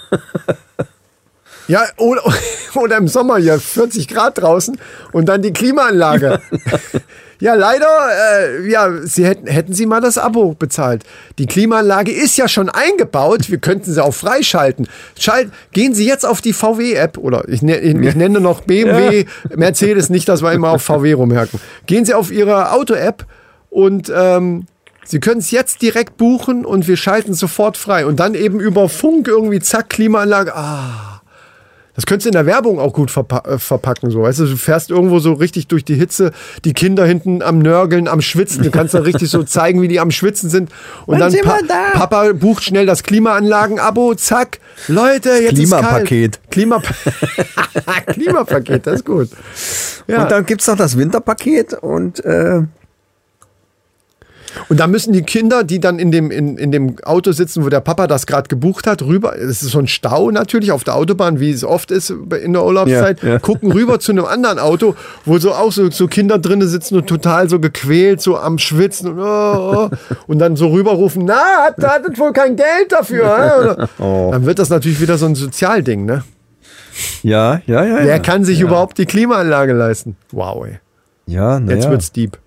[SPEAKER 3] Ja, oder, oder im Sommer hier vierzig Grad draußen und dann die Klimaanlage. Ja, leider, äh, ja, Sie hätten, hätten Sie mal das Abo bezahlt. Die Klimaanlage ist ja schon eingebaut, wir könnten sie auch freischalten. Schalt, gehen Sie jetzt auf die V W-App, oder ich, ne, ich, ich nenne noch B M W, Mercedes, nicht, dass wir immer auf V W rumhacken. Gehen Sie auf Ihre Auto-App und ähm, Sie können es jetzt direkt buchen und wir schalten sofort frei. Und dann eben über Funk irgendwie, zack, Klimaanlage, ah. Das könntest du in der Werbung auch gut verpa- äh, verpacken. So. Weißt du, du fährst irgendwo so richtig durch die Hitze, die Kinder hinten am Nörgeln, am Schwitzen. Du kannst dann richtig so zeigen, wie die am Schwitzen sind. Und dann
[SPEAKER 2] sind
[SPEAKER 3] pa-
[SPEAKER 2] wir da?
[SPEAKER 3] Papa bucht schnell das Klimaanlagen-Abo, zack. Leute, jetzt
[SPEAKER 2] Klimapaket.
[SPEAKER 3] ist kalt. Klima Klimapaket, das ist gut. Ja.
[SPEAKER 2] Und dann gibt's noch das Winterpaket und äh,
[SPEAKER 3] Und da müssen die Kinder, die dann in dem, in, in dem Auto sitzen, wo der Papa das gerade gebucht hat, rüber, es ist so ein Stau natürlich auf der Autobahn, wie es oft ist in der Urlaubszeit,
[SPEAKER 2] Ja, ja.
[SPEAKER 3] gucken rüber zu einem anderen Auto, wo so auch so, so Kinder drinnen sitzen und total so gequält, so am Schwitzen und, oh, oh, und dann so rüberrufen, na, hat, hattet wohl kein Geld dafür. Äh? Oder,
[SPEAKER 2] Oh.
[SPEAKER 3] Dann wird das natürlich wieder so ein Sozialding, ne?
[SPEAKER 2] ja, ja, ja.
[SPEAKER 3] Wer
[SPEAKER 2] ja.
[SPEAKER 3] kann sich
[SPEAKER 2] ja.
[SPEAKER 3] überhaupt die Klimaanlage leisten? Wow, ey.
[SPEAKER 2] Ja, na
[SPEAKER 3] Jetzt
[SPEAKER 2] ja.
[SPEAKER 3] wird's deep.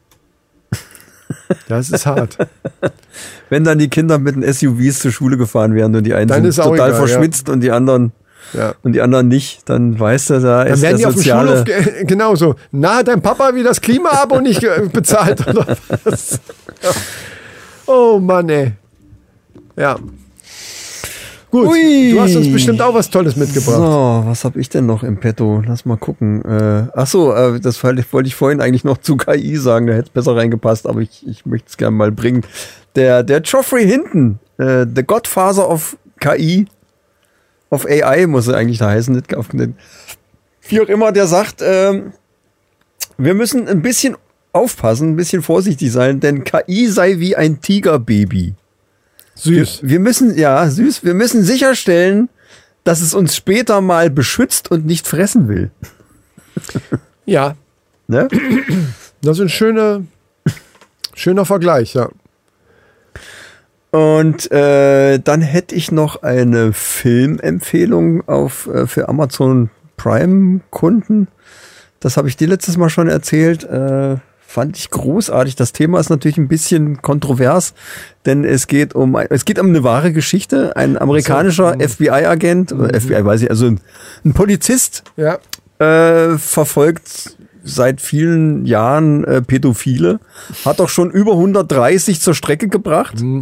[SPEAKER 3] Das ist hart.
[SPEAKER 2] Wenn dann die Kinder mit den S U Vs zur Schule gefahren werden und die einen
[SPEAKER 3] Dann
[SPEAKER 2] sind
[SPEAKER 3] ist auch
[SPEAKER 2] total
[SPEAKER 3] egal,
[SPEAKER 2] verschwitzt und die anderen
[SPEAKER 3] Ja.
[SPEAKER 2] und die anderen nicht, dann weißt du, da
[SPEAKER 3] Dann
[SPEAKER 2] ist
[SPEAKER 3] werden
[SPEAKER 2] der
[SPEAKER 3] die auf dem
[SPEAKER 2] soziale.
[SPEAKER 3] Schulhof, ge- genau so, na, hat dein Papa wie das Klima-Abo nicht ge- bezahlt oder was? Oh Mann, ey. Ja. Gut,
[SPEAKER 2] Ui.
[SPEAKER 3] du hast uns bestimmt auch was Tolles mitgebracht.
[SPEAKER 2] So, was habe ich denn noch im Petto? Lass mal gucken. Äh, ach so, äh, das wollte ich vorhin eigentlich noch zu K I sagen, da hätte es besser reingepasst, aber ich, ich möchte es gerne mal bringen. Der, der Geoffrey Hinton, äh, The Godfather of K I, of A I muss er eigentlich da heißen, nicht auf den, wie auch immer, der sagt, ähm, wir müssen ein bisschen aufpassen, ein bisschen vorsichtig sein, denn K I sei wie ein Tigerbaby.
[SPEAKER 3] Süß.
[SPEAKER 2] Wir, wir müssen, ja, süß, wir müssen sicherstellen, dass es uns später mal beschützt und nicht fressen will.
[SPEAKER 3] Ja.
[SPEAKER 2] Ne?
[SPEAKER 3] Das ist ein schöner, schöner Vergleich, ja.
[SPEAKER 2] Und äh, dann hätte ich noch eine Filmempfehlung auf äh, für Amazon Prime Kunden. Das habe ich dir letztes Mal schon erzählt. Äh, fand ich großartig. Das Thema ist natürlich ein bisschen kontrovers, denn es geht um es geht um eine wahre Geschichte. Ein amerikanischer so. F B I-Agent, oder F B I weiß ich, also ein, ein Polizist,
[SPEAKER 3] ja.
[SPEAKER 2] äh, verfolgt seit vielen Jahren äh, Pädophile, hat auch schon über hundertdreißig zur Strecke gebracht. Mhm.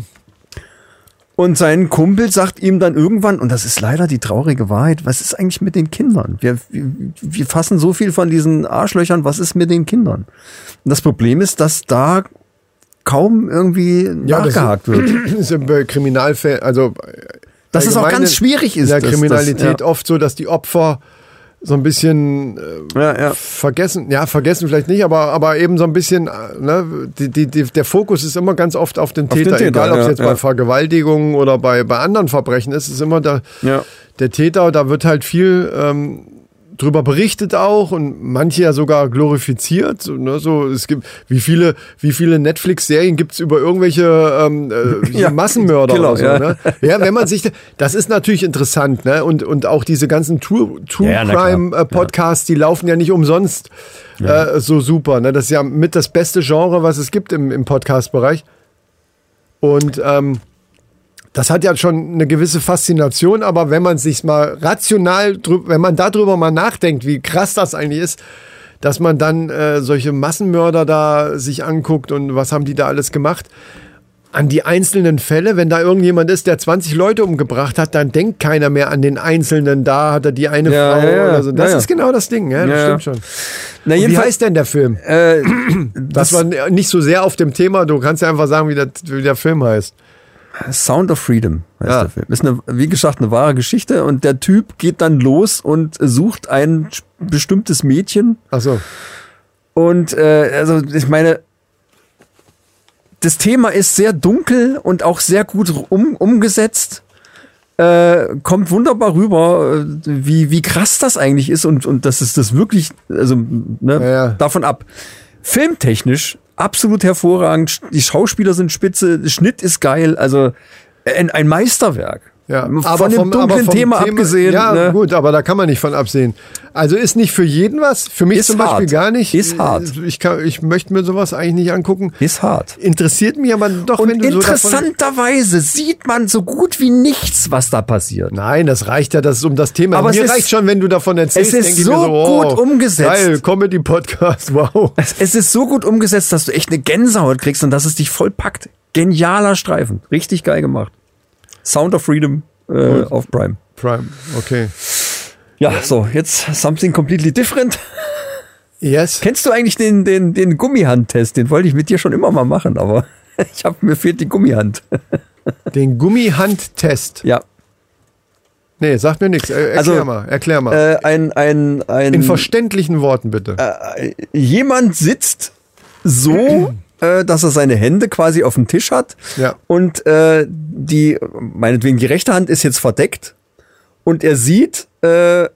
[SPEAKER 2] Und sein Kumpel sagt ihm dann irgendwann, und das ist leider die traurige Wahrheit, was ist eigentlich mit den Kindern? Wir, wir, wir fassen so viel von diesen Arschlöchern, was ist mit den Kindern? Und das Problem ist, dass da kaum irgendwie ja, nachgehakt
[SPEAKER 3] das
[SPEAKER 2] wird.
[SPEAKER 3] Ist bei Kriminalfällen, also
[SPEAKER 2] dass es auch ganz schwierig ist.
[SPEAKER 3] In der Kriminalität
[SPEAKER 2] das, ja.
[SPEAKER 3] oft so, dass die Opfer so ein bisschen äh,
[SPEAKER 2] ja, ja.
[SPEAKER 3] vergessen, ja, vergessen vielleicht nicht, aber, aber eben so ein bisschen, ne, die, die, die, der Fokus ist immer ganz oft auf den
[SPEAKER 2] auf
[SPEAKER 3] Täter,
[SPEAKER 2] den Täter,
[SPEAKER 3] egal ob es
[SPEAKER 2] ja,
[SPEAKER 3] jetzt
[SPEAKER 2] ja.
[SPEAKER 3] bei Vergewaltigungen oder bei, bei anderen Verbrechen ist, ist immer der,
[SPEAKER 2] ja.
[SPEAKER 3] der Täter, da wird halt viel ähm, drüber berichtet auch und manche ja sogar glorifiziert. So, ne, so, es gibt, wie viele, wie viele Netflix-Serien gibt's über irgendwelche ähm, äh,
[SPEAKER 2] ja,
[SPEAKER 3] Massenmörder
[SPEAKER 2] genau,
[SPEAKER 3] oder so,
[SPEAKER 2] ja.
[SPEAKER 3] ne? Ja, wenn man sich, das ist natürlich interessant, ne? Und, und auch diese ganzen True, True
[SPEAKER 2] ja,
[SPEAKER 3] Crime äh, Podcasts, ja. die laufen ja nicht umsonst ja. äh, so super. Ne? Das ist ja mit das beste Genre, was es gibt im, im Podcast-Bereich. Und ähm, das hat ja schon eine gewisse Faszination, aber wenn man sich mal rational, wenn man darüber mal nachdenkt, wie krass das eigentlich ist, dass man dann äh, solche Massenmörder da sich anguckt und was haben die da alles gemacht, an die einzelnen Fälle, wenn da irgendjemand ist, der zwanzig Leute umgebracht hat, dann denkt keiner mehr an den Einzelnen, da hat er die eine
[SPEAKER 2] ja,
[SPEAKER 3] Frau
[SPEAKER 2] ja, ja.
[SPEAKER 3] oder so. Das
[SPEAKER 2] ja,
[SPEAKER 3] ist genau das Ding, ja, das
[SPEAKER 2] ja.
[SPEAKER 3] stimmt schon.
[SPEAKER 2] Na,
[SPEAKER 3] wie heißt denn der Film?
[SPEAKER 2] Äh,
[SPEAKER 3] das, das war nicht so sehr auf dem Thema, du kannst ja einfach sagen, wie der, wie der Film heißt.
[SPEAKER 2] Sound of Freedom heißt
[SPEAKER 3] ja.
[SPEAKER 2] der Film. Ist eine, wie gesagt, eine wahre Geschichte und der Typ geht dann los und sucht ein bestimmtes Mädchen.
[SPEAKER 3] Ach so.
[SPEAKER 2] Und äh, also ich meine, das Thema ist sehr dunkel und auch sehr gut um, umgesetzt. Äh, kommt wunderbar rüber, wie, wie krass das eigentlich ist und, und das ist das wirklich, also ne,
[SPEAKER 3] ja, ja.
[SPEAKER 2] davon ab. Filmtechnisch absolut hervorragend, die Schauspieler sind spitze, der Schnitt ist geil, also ein, ein Meisterwerk.
[SPEAKER 3] Ja,
[SPEAKER 2] von
[SPEAKER 3] aber
[SPEAKER 2] dem
[SPEAKER 3] vom,
[SPEAKER 2] dunklen
[SPEAKER 3] aber vom
[SPEAKER 2] Thema, Thema abgesehen.
[SPEAKER 3] Ja,
[SPEAKER 2] ne?
[SPEAKER 3] gut, aber da kann man nicht von absehen. Also ist nicht für jeden was, für mich
[SPEAKER 2] Ist
[SPEAKER 3] zum Beispiel
[SPEAKER 2] hart.
[SPEAKER 3] gar nicht.
[SPEAKER 2] Ist hart.
[SPEAKER 3] Ich, kann, ich möchte mir sowas eigentlich nicht angucken.
[SPEAKER 2] Ist hart.
[SPEAKER 3] Interessiert mich aber doch,
[SPEAKER 2] Und
[SPEAKER 3] wenn du so davon...
[SPEAKER 2] interessanterweise sieht man so gut wie nichts, was da passiert.
[SPEAKER 3] Nein, das reicht ja, das ist um das Thema.
[SPEAKER 2] Aber
[SPEAKER 3] mir
[SPEAKER 2] es ist-
[SPEAKER 3] reicht schon, wenn du davon erzählst.
[SPEAKER 2] es ist
[SPEAKER 3] denke ich
[SPEAKER 2] so
[SPEAKER 3] mir so, oh,
[SPEAKER 2] gut umgesetzt.
[SPEAKER 3] Geil, Comedy-Podcast, wow.
[SPEAKER 2] Es, es ist so gut umgesetzt, dass du echt eine Gänsehaut kriegst und dass es dich voll packt. Genialer Streifen. Richtig geil gemacht. Sound of Freedom äh, auf Prime.
[SPEAKER 3] Prime, okay.
[SPEAKER 2] Ja, so, jetzt something completely different.
[SPEAKER 3] Yes.
[SPEAKER 2] Kennst du eigentlich den, den, den Gummihandtest? Den wollte ich mit dir schon immer mal machen, aber ich hab, mir fehlt die Gummihand.
[SPEAKER 3] Den Gummihandtest.
[SPEAKER 2] Ja.
[SPEAKER 3] Nee, sag mir nichts. Erklär
[SPEAKER 2] Also,
[SPEAKER 3] mal, erklär mal.
[SPEAKER 2] Äh, ein, ein, ein,
[SPEAKER 3] In verständlichen Worten bitte.
[SPEAKER 2] äh, jemand sitzt so, äh, dass er seine Hände quasi auf dem Tisch hat.
[SPEAKER 3] Ja.
[SPEAKER 2] Und äh, die, meinetwegen die rechte Hand ist jetzt verdeckt. Und er sieht, äh,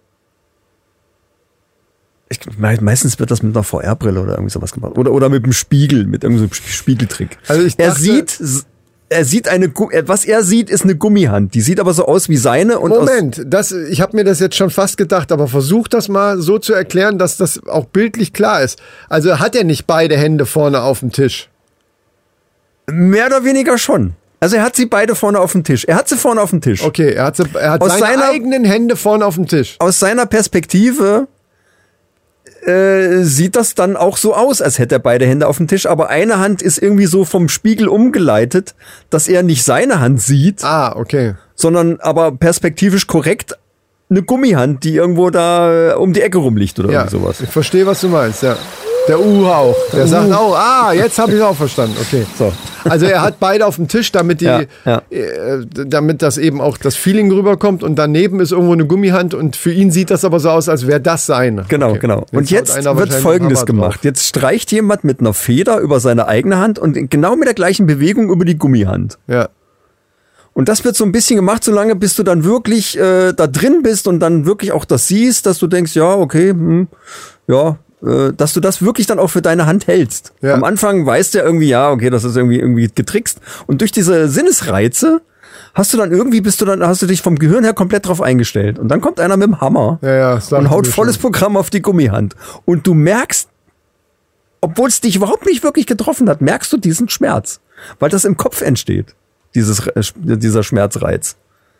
[SPEAKER 2] ich, meistens wird das mit einer V R-Brille oder irgendwie sowas gemacht. Oder, oder mit einem Spiegel, mit irgendeinem so Spiegeltrick.
[SPEAKER 3] Also ich
[SPEAKER 2] er
[SPEAKER 3] dachte-
[SPEAKER 2] sieht, er sieht eine, Gu- was er sieht, ist eine Gummihand. Die sieht aber so aus wie seine. Und
[SPEAKER 3] Moment, das, ich habe mir das jetzt schon fast gedacht, aber versuch das mal so zu erklären, dass das auch bildlich klar ist. Also hat er nicht beide Hände vorne auf dem Tisch?
[SPEAKER 2] Aus, mehr oder weniger schon. Also er hat sie beide vorne auf dem Tisch. Er hat sie vorne auf dem Tisch.
[SPEAKER 3] Okay, er hat, sie, er hat
[SPEAKER 2] Aus
[SPEAKER 3] seine
[SPEAKER 2] seiner-
[SPEAKER 3] eigenen Hände vorne auf dem Tisch.
[SPEAKER 2] Aus seiner Perspektive äh, sieht das dann auch so aus, als hätte er beide Hände auf dem Tisch, aber eine Hand ist irgendwie so vom Spiegel umgeleitet, dass er nicht seine Hand sieht,
[SPEAKER 3] Ah, okay.
[SPEAKER 2] sondern aber perspektivisch korrekt eine Gummihand, die irgendwo da äh, um die Ecke rumliegt oder
[SPEAKER 3] Ja,
[SPEAKER 2] irgendwie sowas.
[SPEAKER 3] ich verstehe, was du meinst, ja. Der Uhu auch. Der sagt auch, ah, jetzt habe ich es auch verstanden. Okay.
[SPEAKER 2] So.
[SPEAKER 3] Also er hat beide auf dem Tisch, damit die,
[SPEAKER 2] Ja, ja.
[SPEAKER 3] Äh, damit das eben auch das Feeling rüberkommt und daneben ist irgendwo eine Gummihand und für ihn sieht das aber so aus, als wäre das seine.
[SPEAKER 2] Genau,
[SPEAKER 3] Okay.
[SPEAKER 2] genau. Und
[SPEAKER 3] haut
[SPEAKER 2] jetzt
[SPEAKER 3] einer
[SPEAKER 2] wird
[SPEAKER 3] wahrscheinlich
[SPEAKER 2] Folgendes
[SPEAKER 3] Hammer drauf.
[SPEAKER 2] gemacht. Jetzt streicht jemand mit einer Feder über seine eigene Hand und genau mit der gleichen Bewegung über die Gummihand.
[SPEAKER 3] Ja.
[SPEAKER 2] Und das wird so ein bisschen gemacht, solange bis du dann wirklich äh, da drin bist und dann wirklich auch das siehst, dass du denkst, ja, okay, hm, ja, äh, dass du das wirklich dann auch für deine Hand hältst.
[SPEAKER 3] Ja.
[SPEAKER 2] Am Anfang weißt du ja irgendwie, ja, okay, das ist irgendwie irgendwie getrickst. Und durch diese Sinnesreize hast du dann irgendwie, bist du dann, hast du dich vom Gehirn her komplett drauf eingestellt. Und dann kommt einer mit dem Hammer
[SPEAKER 3] Ja, ja, das dachte
[SPEAKER 2] und haut
[SPEAKER 3] ich mir
[SPEAKER 2] volles
[SPEAKER 3] schon.
[SPEAKER 2] Programm auf die Gummihand. Und du merkst, obwohl es dich überhaupt nicht wirklich getroffen hat, merkst du diesen Schmerz. Weil das im Kopf entsteht. Dieses, äh, dieser Schmerzreiz.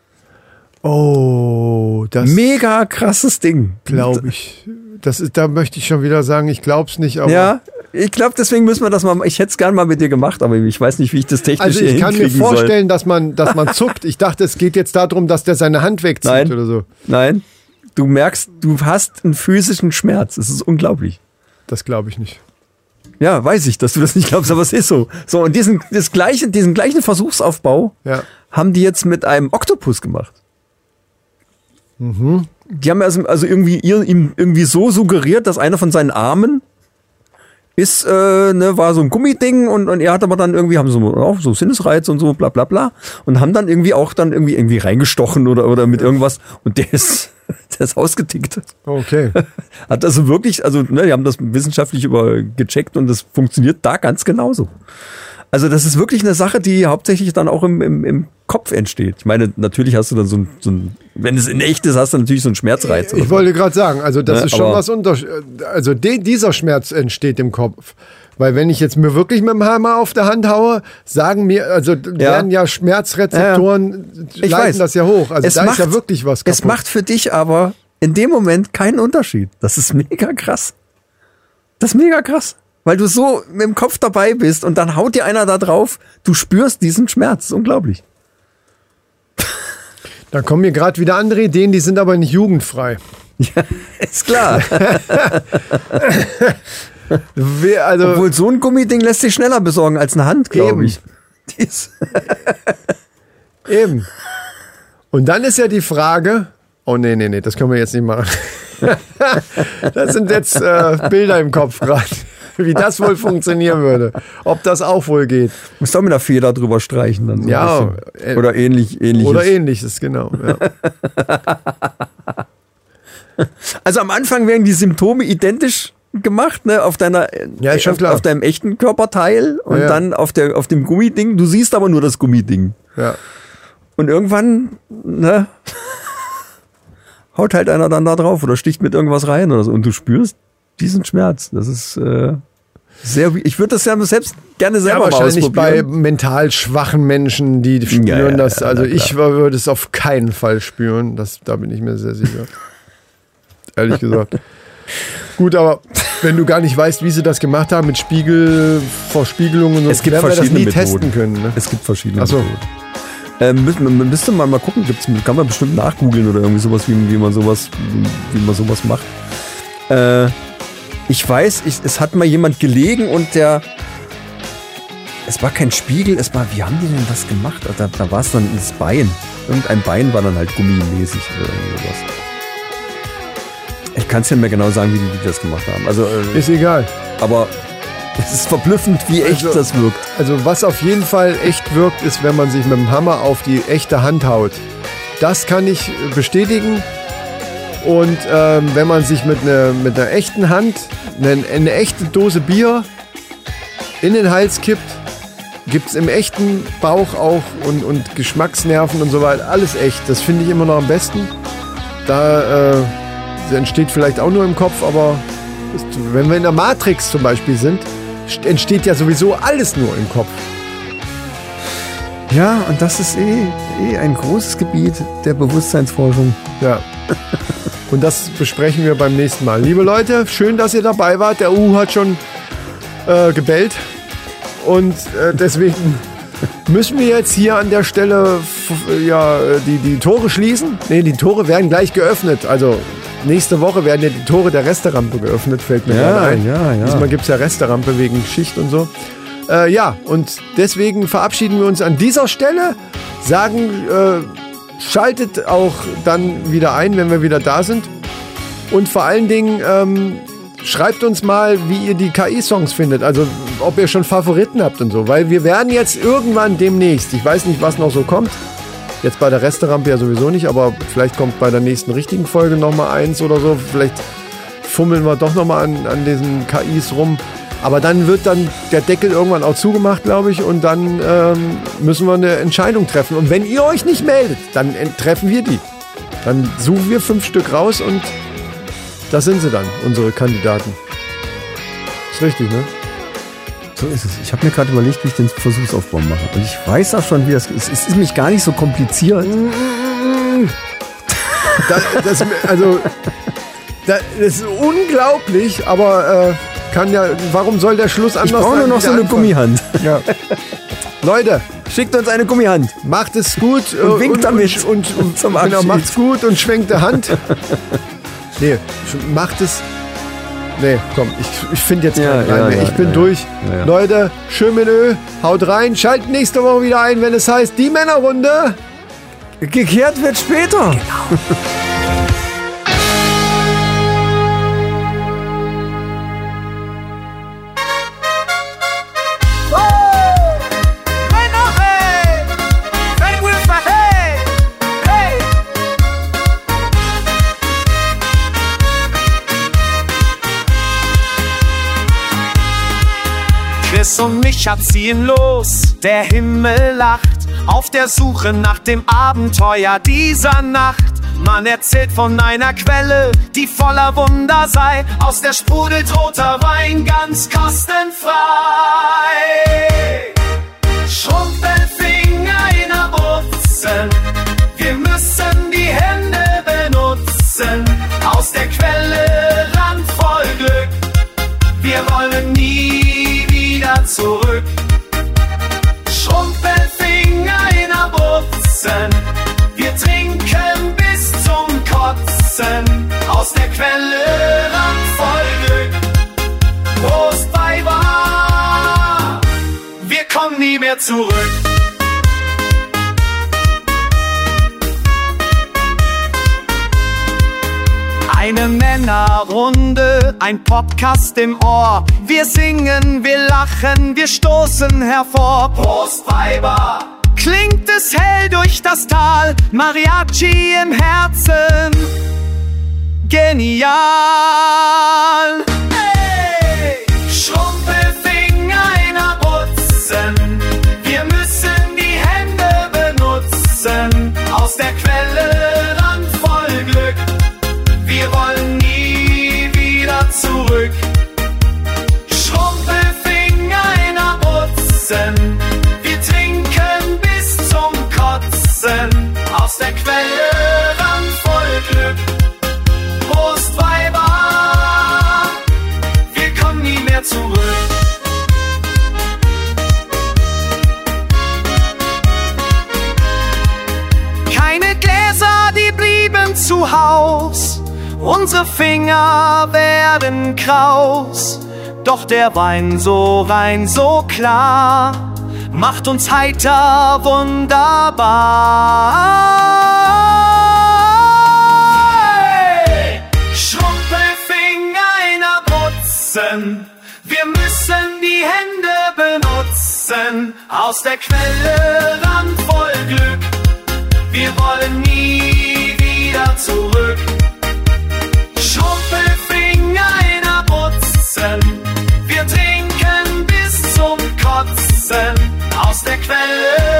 [SPEAKER 3] Oh, das
[SPEAKER 2] Mega krasses Ding.
[SPEAKER 3] glaube ich. Das ist, da möchte ich schon wieder sagen, ich glaube es nicht, aber
[SPEAKER 2] Ja, ich glaube, deswegen müssen wir das mal, ich hätte es gern mal mit dir gemacht, aber ich weiß nicht, wie ich das technisch
[SPEAKER 3] also
[SPEAKER 2] hier
[SPEAKER 3] ich kann mir
[SPEAKER 2] hinkriegen soll.
[SPEAKER 3] vorstellen, dass man, dass man zuckt. Ich dachte, es geht jetzt darum, dass der seine Hand wegzieht
[SPEAKER 2] Nein.
[SPEAKER 3] oder so.
[SPEAKER 2] Nein, du merkst, du hast einen physischen Schmerz. Es ist unglaublich.
[SPEAKER 3] Das glaube ich nicht.
[SPEAKER 2] Ja, weiß ich, dass du das nicht glaubst, aber es ist so. So, und diesen, das gleiche, diesen gleichen Versuchsaufbau
[SPEAKER 3] Ja.
[SPEAKER 2] haben die jetzt mit einem Oktopus gemacht.
[SPEAKER 3] Mhm.
[SPEAKER 2] Die haben also, also irgendwie ihr, ihm irgendwie so suggeriert, dass einer von seinen Armen ist, äh, ne, war so ein Gummiding und, und er hat aber dann irgendwie, haben so auch so Sinnesreiz und so, bla bla bla. Und haben dann irgendwie auch dann irgendwie irgendwie reingestochen oder, oder mit irgendwas. Und der ist, der ist ausgetickt.
[SPEAKER 3] Okay.
[SPEAKER 2] Hat also wirklich, also, ne, die haben das wissenschaftlich über gecheckt und das funktioniert da ganz genauso. Also das ist wirklich eine Sache, die hauptsächlich dann auch im, im, im Kopf entsteht. Ich meine, natürlich hast du dann so ein, so ein, wenn es in echt ist, hast du natürlich so einen Schmerzreiz. oder
[SPEAKER 3] Ich
[SPEAKER 2] so.
[SPEAKER 3] wollte gerade sagen, also das
[SPEAKER 2] Ne,
[SPEAKER 3] ist schon
[SPEAKER 2] aber-
[SPEAKER 3] was unter, also de, dieser Schmerz entsteht im Kopf. Weil wenn ich jetzt mir wirklich mit dem Hammer auf der Hand haue, sagen mir, also werden ja Schmerzrezeptoren,
[SPEAKER 2] Ich
[SPEAKER 3] leiten
[SPEAKER 2] weiß.
[SPEAKER 3] das ja hoch. Also
[SPEAKER 2] Es
[SPEAKER 3] da
[SPEAKER 2] macht-
[SPEAKER 3] ist ja wirklich was kaputt.
[SPEAKER 2] Es macht für dich aber in dem Moment keinen Unterschied. Das ist mega krass. Das ist mega krass. Weil du so mit dem Kopf dabei bist und dann haut dir einer da drauf, du spürst diesen Schmerz. Das ist unglaublich.
[SPEAKER 3] Da kommen mir gerade wieder andere Ideen, die sind aber nicht jugendfrei.
[SPEAKER 2] Ja, ist klar.
[SPEAKER 3] Wer, also
[SPEAKER 2] Obwohl so ein Gummiding lässt sich schneller besorgen als eine Hand, glaube
[SPEAKER 3] Eben.
[SPEAKER 2] ich. Die ist-
[SPEAKER 3] eben. Und dann ist ja die Frage, oh nee, nee, nee, das können wir jetzt nicht machen. Das sind jetzt äh, Bilder im Kopf gerade, wie das wohl funktionieren würde. Ob das auch wohl geht.
[SPEAKER 2] Musst auch mit einer Feder drüber streichen. Dann so
[SPEAKER 3] Ja,
[SPEAKER 2] ein
[SPEAKER 3] äh,
[SPEAKER 2] bisschen. Oder ähnlich, ähnliches.
[SPEAKER 3] Oder ähnliches, genau. Ja.
[SPEAKER 2] Also am Anfang werden die Symptome identisch gemacht, ne, auf deiner,
[SPEAKER 3] Ja, ist schon
[SPEAKER 2] auf,
[SPEAKER 3] klar.
[SPEAKER 2] auf deinem echten Körperteil und
[SPEAKER 3] Ja, ja.
[SPEAKER 2] dann auf der, auf dem Gummiding. Du siehst aber nur das Gummiding.
[SPEAKER 3] Ja.
[SPEAKER 2] Und irgendwann, ne, haut halt einer dann da drauf oder sticht mit irgendwas rein oder so und du spürst diesen Schmerz. Das ist, äh, sehr, ich würde das ja selbst gerne
[SPEAKER 3] Ja,
[SPEAKER 2] selber mal
[SPEAKER 3] wahrscheinlich bei
[SPEAKER 2] ausprobieren.
[SPEAKER 3] mental schwachen Menschen, die spüren
[SPEAKER 2] Ja, ja,
[SPEAKER 3] das.
[SPEAKER 2] ja,
[SPEAKER 3] Also
[SPEAKER 2] na klar.
[SPEAKER 3] ich würde es auf keinen Fall spüren. Das, da bin ich mir sehr sicher. Ehrlich gesagt. Gut, aber wenn du gar nicht weißt, wie sie das gemacht haben mit Spiegel, Verspiegelung und so,
[SPEAKER 2] Es gibt
[SPEAKER 3] werden wir das
[SPEAKER 2] verschiedene
[SPEAKER 3] nie
[SPEAKER 2] Methoden.
[SPEAKER 3] testen können. Ne?
[SPEAKER 2] Es gibt verschiedene
[SPEAKER 3] Ach so.
[SPEAKER 2] Methoden. Ähm, müsste, man müsste man mal gucken, gibt's, kann man bestimmt nachgoogeln oder irgendwie sowas, wie, wie man sowas, wie, wie man sowas macht. Äh, ich weiß, ich, es hat mal jemand gelegen und der, es war kein Spiegel, es war, wie haben die denn das gemacht? Da, da war es dann das Bein. Irgendein Bein war dann halt gummimäßig oder irgendwie sowas. Ich kann es ja nicht mehr genau sagen, wie die, die das gemacht haben. Also, äh,
[SPEAKER 3] Ist egal.
[SPEAKER 2] aber es ist verblüffend, wie echt
[SPEAKER 3] Also-
[SPEAKER 2] das wirkt.
[SPEAKER 3] Also was auf jeden Fall echt wirkt, ist, wenn man sich mit dem Hammer auf die echte Hand haut. Das kann ich äh, bestätigen. Und ähm, wenn man sich mit einer mit einer echten Hand eine, eine echte Dose Bier in den Hals kippt, gibt es im echten Bauch auch und, und Geschmacksnerven und so weiter. Alles echt. Das finde ich immer noch am besten. Da äh, das entsteht vielleicht auch nur im Kopf, aber ist, wenn wir in der Matrix zum Beispiel sind, st- entsteht ja sowieso alles nur im Kopf.
[SPEAKER 2] Ja, und das ist eh, eh ein großes Gebiet der Bewusstseinsforschung.
[SPEAKER 3] Ja. Und das besprechen wir beim nächsten Mal. Liebe Leute, schön, dass ihr dabei wart. Der Uhu hat schon äh, gebellt. Und äh, deswegen müssen wir jetzt hier an der Stelle f- ja, die, die Tore schließen. Ne, die Tore werden gleich geöffnet. Also nächste Woche werden ja die Tore der Resterampe geöffnet, fällt mir
[SPEAKER 2] Ja,
[SPEAKER 3] gerade ein.
[SPEAKER 2] ja, ja.
[SPEAKER 3] Diesmal gibt es ja Resterampe wegen Schicht und so. Äh, ja, und deswegen verabschieden wir uns an dieser Stelle, sagen, äh, schaltet auch dann wieder ein, wenn wir wieder da sind. Und vor allen Dingen ähm, schreibt uns mal, wie ihr die K I-Songs findet, also ob ihr schon Favoriten habt und so, weil wir werden jetzt irgendwann demnächst, ich weiß nicht, was noch so kommt, jetzt bei der Resterampe ja sowieso nicht, aber vielleicht kommt bei der nächsten richtigen Folge nochmal eins oder so, vielleicht fummeln wir doch nochmal an, an diesen K Is rum. Aber dann wird dann der Deckel irgendwann auch zugemacht, glaube ich, und dann ähm, müssen wir eine Entscheidung treffen. Und wenn ihr euch nicht meldet, dann treffen wir die. Dann suchen wir fünf Stück raus und das sind sie dann, unsere Kandidaten. Ist richtig, ne?
[SPEAKER 2] So ist es. Ich habe mir gerade überlegt, wie ich den Versuchsaufbau mache. Und ich weiß auch schon, wie das ist. Es ist nämlich gar nicht so kompliziert.
[SPEAKER 3] Das, das, also, das ist unglaublich, aber äh, kann ja, warum soll der Schluss anders
[SPEAKER 2] Ich brauche nur
[SPEAKER 3] sein
[SPEAKER 2] noch
[SPEAKER 3] wie
[SPEAKER 2] so
[SPEAKER 3] der
[SPEAKER 2] eine
[SPEAKER 3] Anfang?
[SPEAKER 2] Gummihand.
[SPEAKER 3] Ja. Leute,
[SPEAKER 2] Schickt uns eine Gummihand.
[SPEAKER 3] macht es gut
[SPEAKER 2] Und winkt damit
[SPEAKER 3] und, und, und
[SPEAKER 2] zum
[SPEAKER 3] genau,
[SPEAKER 2] Abschied.
[SPEAKER 3] macht's gut und schwenkt die Hand. Nee, sch- macht es. Nee, komm, ich, ich finde jetzt
[SPEAKER 2] Ja,
[SPEAKER 3] keinen Reim
[SPEAKER 2] ja,
[SPEAKER 3] mehr.
[SPEAKER 2] ja,
[SPEAKER 3] Ich bin
[SPEAKER 2] ja,
[SPEAKER 3] durch.
[SPEAKER 2] ja, ja.
[SPEAKER 3] Leute, schön mit Ö, haut rein. Schaltet nächste Woche wieder ein, wenn es heißt, die Männerrunde.
[SPEAKER 2] Gekehrt wird später.
[SPEAKER 6] Chris und Micha ziehen los, der Himmel lacht, auf der Suche nach dem Abenteuer dieser Nacht. Man erzählt von einer Quelle, die voller Wunder sei, aus der sprudelt roter Wein ganz kostenfrei. Schrumpelfinger in Abruzzen, wir müssen die Hände benutzen, aus der Quelle randvoll Glück, wir wollen nie wieder zurück. Schrumpelfinger in Abruzzen, wir trinken bis zum Kotzen, aus der Quelle randvoll Glück. Prost, Weiber, wir kommen nie mehr zurück. Eine Männerrunde, ein Podcast im Ohr. Wir singen, wir lachen, wir stoßen hervor. Prost, Weiber! Klingt es hell durch das Tal, Mariachi im Herzen. Genial! Hey! Schrumpelfinger in Abruzzen, wir müssen die Hände benutzen, aus der Quelle randvoll Glück. Wir wollen nie wieder zurück. Schrumpelfinger in Abruzzen, wir trinken bis zum Kotzen, aus der Quelle randvoll Glück. Prost, Weiber, wir kommen nie mehr zurück. Keine Gläser, die blieben zu Haus. Unsere Finger werden kraus, doch der Wein so rein, so klar, macht uns heiter, wunderbar. Hey! Schrumpelfinger in Abruzzen, wir müssen die Hände benutzen, aus der Quelle randvoll Glück, wir wollen nie wieder zurück. Schrumpelfinger in Abruzzen, wir trinken bis zum Kotzen, aus der Quelle